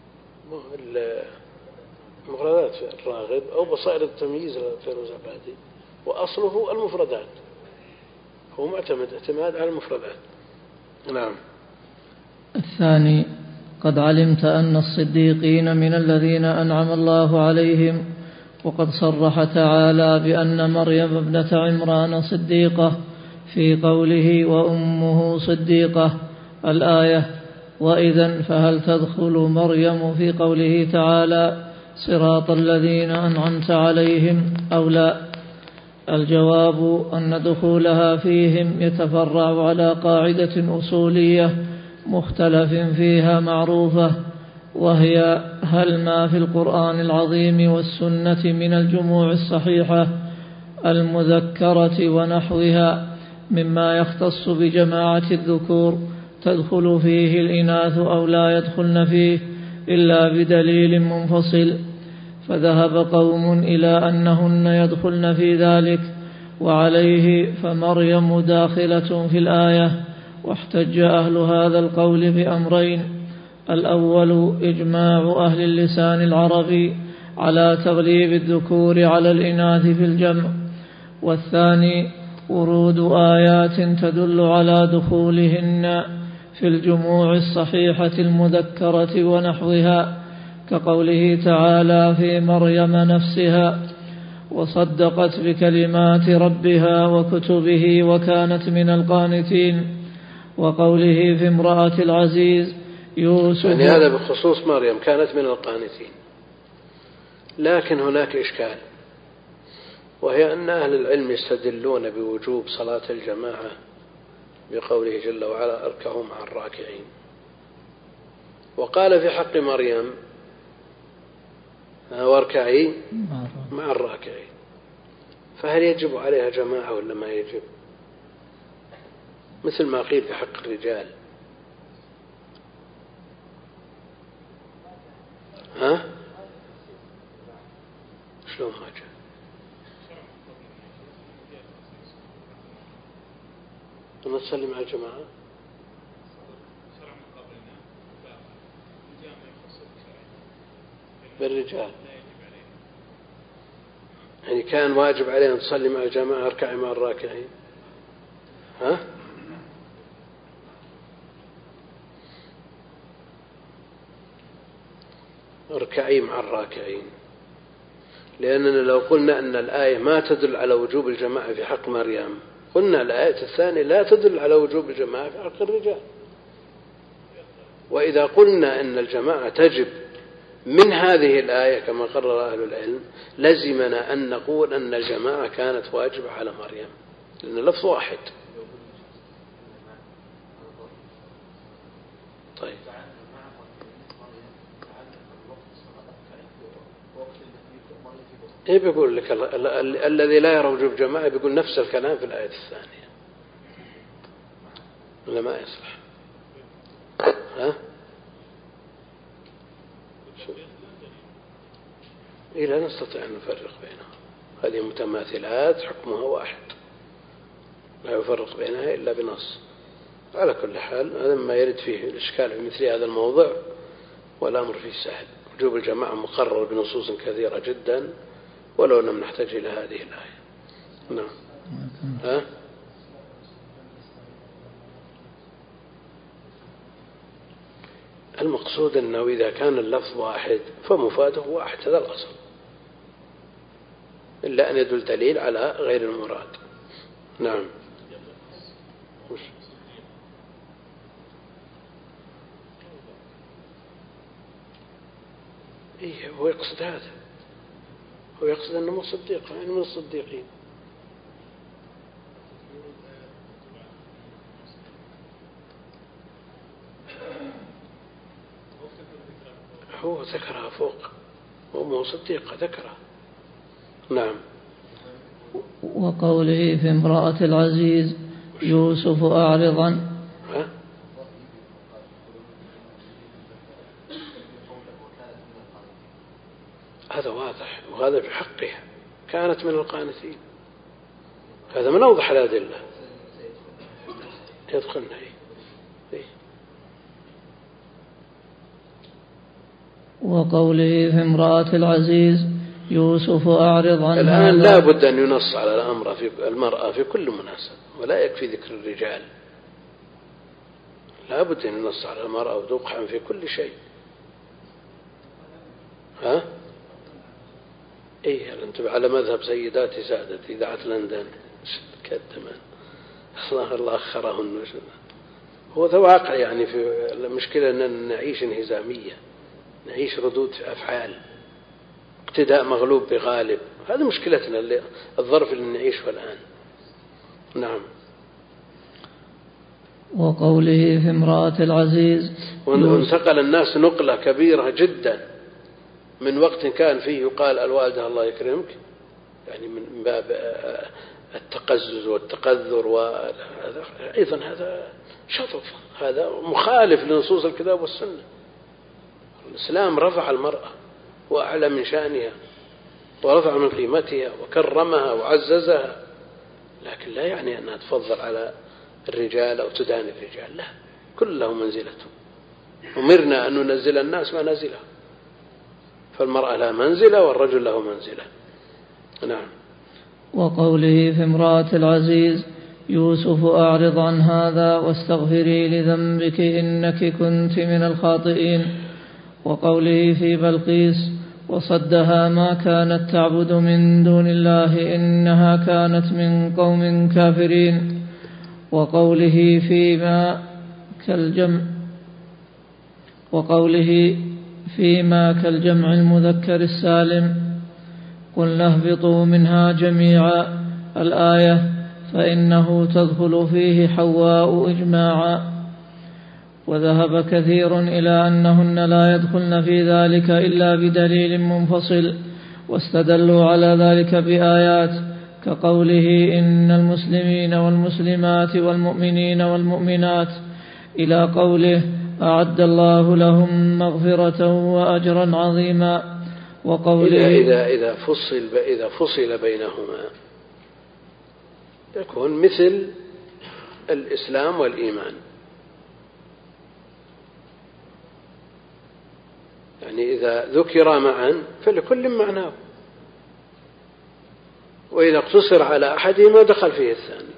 المفردات في الراغب أو بصائر التمييز للفيروزابادي، وأصله المفردات، هو معتمد اعتماد على المفردات. نعم. الثاني: قد علمت أن الصديقين من الذين أنعم الله عليهم، وقد صرح تعالى بأن مريم ابنة عمران صديقة في قوله وأمه صديقة الآية، وإذن فهل تدخل مريم في قوله تعالى صراط الذين أنعمت عليهم أو لا؟ الجواب أن دخولها فيهم يتفرع على قاعدة أصولية مختلف فيها معروفة، وهي هل ما في القرآن العظيم والسنة من الجموع الصحيحة المذكرة ونحوها مما يختص بجماعة الذكور تدخل فيه الإناث أو لا يدخلن فيه إلا بدليل منفصل. فذهب قوم إلى أنهن يدخلن في ذلك، وعليه فمريم داخلة في الآية. واحتج أهل هذا القول بأمرين: الأول إجماع أهل اللسان العربي على تغليب الذكور على الإناث في الجمع، والثاني ورود آيات تدل على دخولهن في الجموع الصحيحة المذكرة ونحوها، كقوله تعالى في مريم نفسها وصدقت بكلمات ربها وكتبه وكانت من القانتين، وقوله في امرأة العزيز يوسف. يعني هذا بخصوص مريم كانت من القانتين. لكن هناك إشكال، وهي أن أهل العلم يستدلون بوجوب صلاة الجماعة بقوله جل وعلا اركعوا مع الراكعين، وقال في حق مريم واركعي مع الراكعين، فهل يجب عليها جماعة ولا ما يجب؟ مثل ما قيل في حق الرجال. ها؟ شلون ما جاء؟ أنا تصلي مع الجماعة؟ بالرجال يعني كان واجب عليه أن تصلي مع الجماعة اركعي مع الراكعين. ها؟ اركعي مع الراكعين، لأننا لو قلنا أن الآية ما تدل على وجوب الجماعة في حق مريم، قلنا الآية الثانية لا تدل على وجوب الجماعة في حق الرجال. وإذا قلنا أن الجماعة تجب من هذه الآية كما قرر أهل العلم، لزمنا أن نقول أن الجماعة كانت واجبة على مريم، لأن اللفظ واحد. طيب إيه بيقول لك الذي لا يرى وجوب جماعة بيقول نفس الكلام في الآية الثانية، ولا ما يصلح؟ ها؟ إيه لا نستطيع أن نفرق بينها، هذه متماثلات حكمها واحد لا يفرق بينها إلا بنص. على كل حال هذا ما يرد فيه الإشكال في مثل هذا الموضع، والأمر فيه سهل. وجوب الجماعة مقرر بنصوص كثيرة جدا ولو لم نحتاج إلى هذه الآية. نعم. ها؟ المقصود أنه إذا كان اللفظ واحد فمفاده واحد، هذا الأصل، إلا أن يدل دليل على غير المراد. نعم. وش؟ إيه هو يقصد هذا، هو يقصد أنه مصدق، يعني من الصديقين. هو ذكرها فوق وهو صديقة ذكرها. نعم. وقوله في امرأة العزيز يوسف أعرضا. ها؟ هذا واضح، وهذا في حقها كانت من القانتين، هذا من أوضح الأدلة. يدخلنا إيه؟ وقوله في امرأة العزيز يوسف أعرض عن الآن لا بد أن ينص على الأمر في المرأة في كل مناسبة، ولا يكفي ذكر الرجال، لا بد أن ينص على المرأة وذوقها في كل شيء. ها؟ إيه أنتم على مذهب سيدات سادة إذاعة لندن كدمان الله الله أخرهن هو ذا واقع يعني. في المشكلة أن نعيش انهزامية، نعيش ردود أفعال، اقتداء مغلوب بغالب. هذه مشكلتنا اللي الظرف اللي نعيشه الآن. نعم. وقوله في امرأة العزيز، وانتقل الناس نقلة كبيرة جدا من وقت كان فيه يقال الوالدة الله يكرمك، يعني من باب التقزز والتقذر، وهذا أيضا هذا شطف، هذا مخالف لنصوص الكتاب والسنة. الإسلام رفع المرأة وأعلى من شأنها ورفع من قيمتها وكرمها وعززها، لكن لا يعني أنها تفضل على الرجال أو تداني الرجال، لا، كل له منزلته. أمرنا أن ننزل الناس منازلها، فالمرأة لها منزلة والرجل له منزلة. نعم. وقوله في امرأة العزيز يوسف أعرض عن هذا واستغفري لذنبك إنك كنت من الخاطئين. وقوله في بلقيس وصدها ما كانت تعبد من دون الله إنها كانت من قوم كافرين. وقوله فيما كالجمع وقوله فيما كالجمع المذكر السالم قلنا اهبطوا منها جميعا الآية، فإنه تدخل فيه حواء إجماعا. وذهب كثير إلى أنهن لا يدخلن في ذلك إلا بدليل منفصل، واستدلوا على ذلك بآيات كقوله إن المسلمين والمسلمات والمؤمنين والمؤمنات إلى قوله أعد الله لهم مغفرة وأجرا عظيما. وقوله إذا, إذا, إذا, فصل إذا فصل بينهما يكون مثل الإسلام والإيمان، يعني إذا ذكر معا فلكل معناه، وإذا اقتصر على أحدهما دخل فيه الثاني.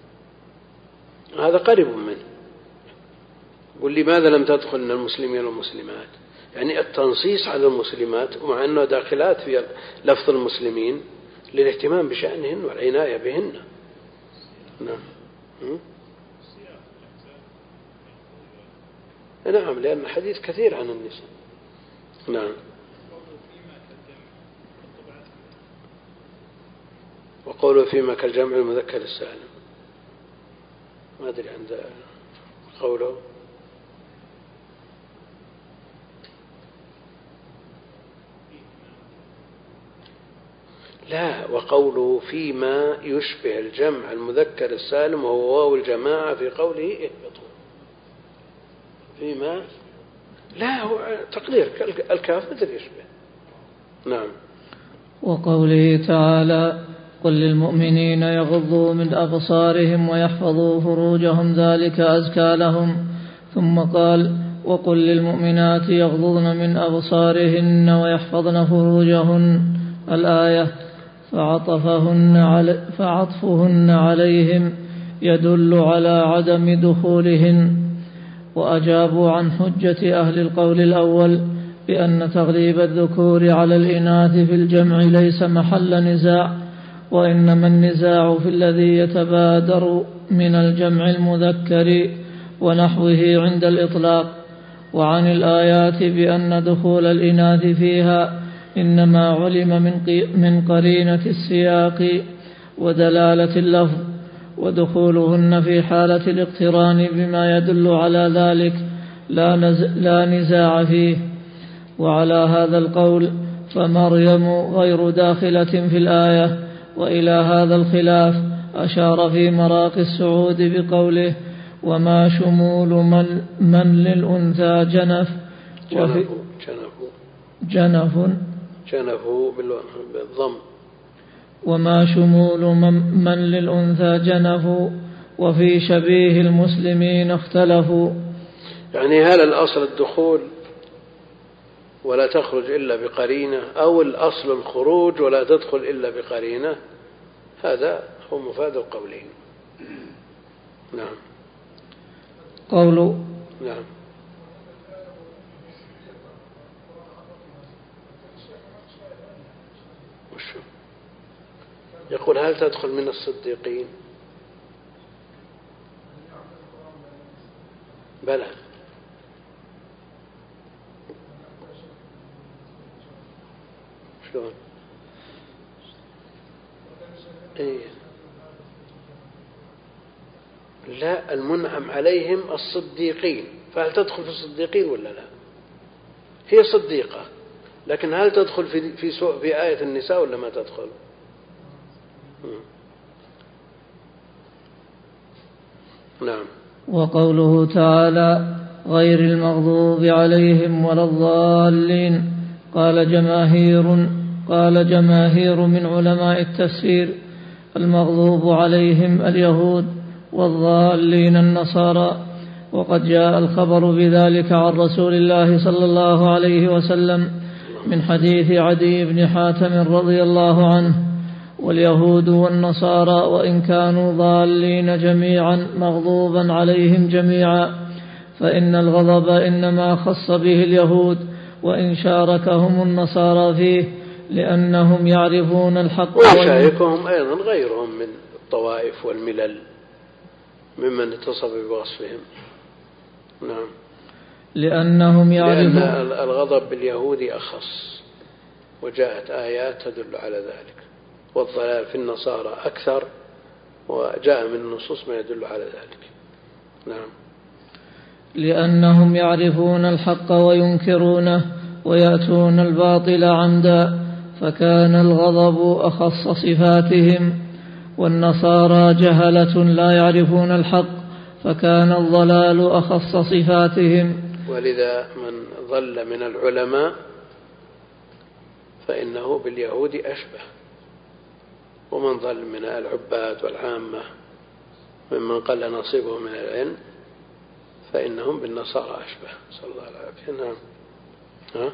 هذا قريب منه. قل لماذا لم تدخلن المسلمين والمسلمات؟ يعني التنصيص على المسلمات ومع أنه داخلات في لفظ المسلمين للاهتمام بشأنهن والعناية بهن. نعم. نعم، لأن الحديث كثير عن النساء. نعم. وقوله فيما كالجمع المذكر السالم، ما أدري عند قوله لا، وقوله فيما يشبه الجمع المذكر السالم وهو واو الجماعة في قوله اهبطوا. فيما لا، هو تقدير الكاف مثل يشبه. نعم. وقوله تعالى قل للمؤمنين يغضوا من أبصارهم ويحفظوا فروجهم ذلك أزكى لهم. ثم قال وقل للمؤمنات يغضضن من أبصارهن ويحفظن فروجهن الآية، فعطفهن علي فعطفهن عليهم يدل على عدم دخولهن. وأجابوا عن حجة أهل القول الأول بأن تغليب الذكور على الإناث في الجمع ليس محل نزاع، وإنما النزاع في الذي يتبادر من الجمع المذكر ونحوه عند الإطلاق. وعن الآيات بأن دخول الإناث فيها إنما علم من قرينة السياق ودلالة اللفظ، ودخولهن في حالة الاقتران بما يدل على ذلك لا نزاع فيه. وعلى هذا القول فمريم غير داخلة في الآية. وإلى هذا الخلاف أشار في مراقي السعود بقوله وما شمول من, من للأنثى جنف جنف جنف جنف بالضم. وما شمول من, من للأنثى جنف وفي شبيه المسلمين اختلفوا. يعني هل الأصل الدخول ولا تخرج إلا بقرينة، أو الأصل الخروج ولا تدخل إلا بقرينة؟ هذا هو مفاد القولين. نعم. قول نعم. وشو يقول هل تدخل من الصديقين؟ بلى. شلون؟ إيه؟ لا، المنعم عليهم الصديقين، فهل تدخل في الصديقين ولا لا؟ هي صديقة، لكن هل تدخل في في في آية النساء ولا ما تدخل؟ نعم. وقوله تعالى غير المغضوب عليهم ولا الضالين، قال جماهير قال جماهير من علماء التفسير المغضوب عليهم اليهود والضالين النصارى. وقد جاء الخبر بذلك عن رسول الله صلى الله عليه وسلم من حديث عدي بن حاتم رضي الله عنه: واليهود والنصارى وإن كانوا ضالين جميعا مغضوبا عليهم جميعا، فإن الغضب إنما خص به اليهود وإن شاركهم النصارى فيه، لأنهم يعرفون الحق ويشاركهم أيضا غيرهم من الطوائف والملل ممن اتصف بوصفهم. نعم. لأنهم يعرفون لأن الغضب باليهود أخص، وجاءت آيات تدل على ذلك، والضلال في النصارى أكثر، وجاء من النصوص ما يدل على ذلك. نعم. لأنهم يعرفون الحق وينكرونه ويأتون الباطل عمدا، فكان الغضب أخص صفاتهم، والنصارى جهلة لا يعرفون الحق، فكان الضلال أخص صفاتهم. ولذا من ضل من العلماء فإنه باليهود أشبه، ومن ضل من العباد والعامة ممن قل نصيبه من العلم فإنهم بالنصارى أشبه، صلى الله عليه وسلم. نعم. ها؟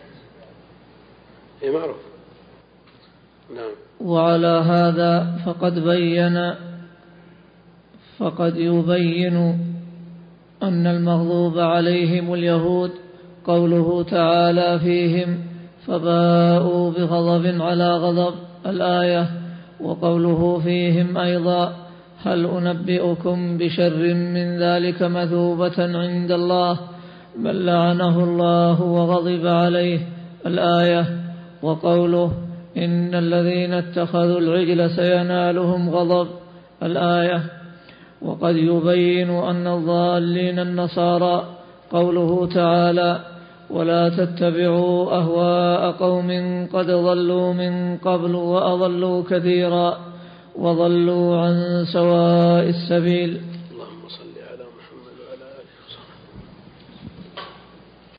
إيه معروف. نعم. وعلى هذا فقد بين فقد يبين أن المغضوب عليهم اليهود قوله تعالى فيهم فباءوا بغضب على غضب الآية، وقوله فيهم أيضا هل أنبئكم بشر من ذلك مثوبة عند الله من لعنه الله وغضب عليه الآية، وقوله إن الذين اتخذوا العجل سينالهم غضب الآية. وقد يبين أن الضالين النصارى قوله تعالى ولا تتبعوا أهواء قوم قد ضلوا من قبل وأضلوا كثيرا وضلوا عن سواء السبيل،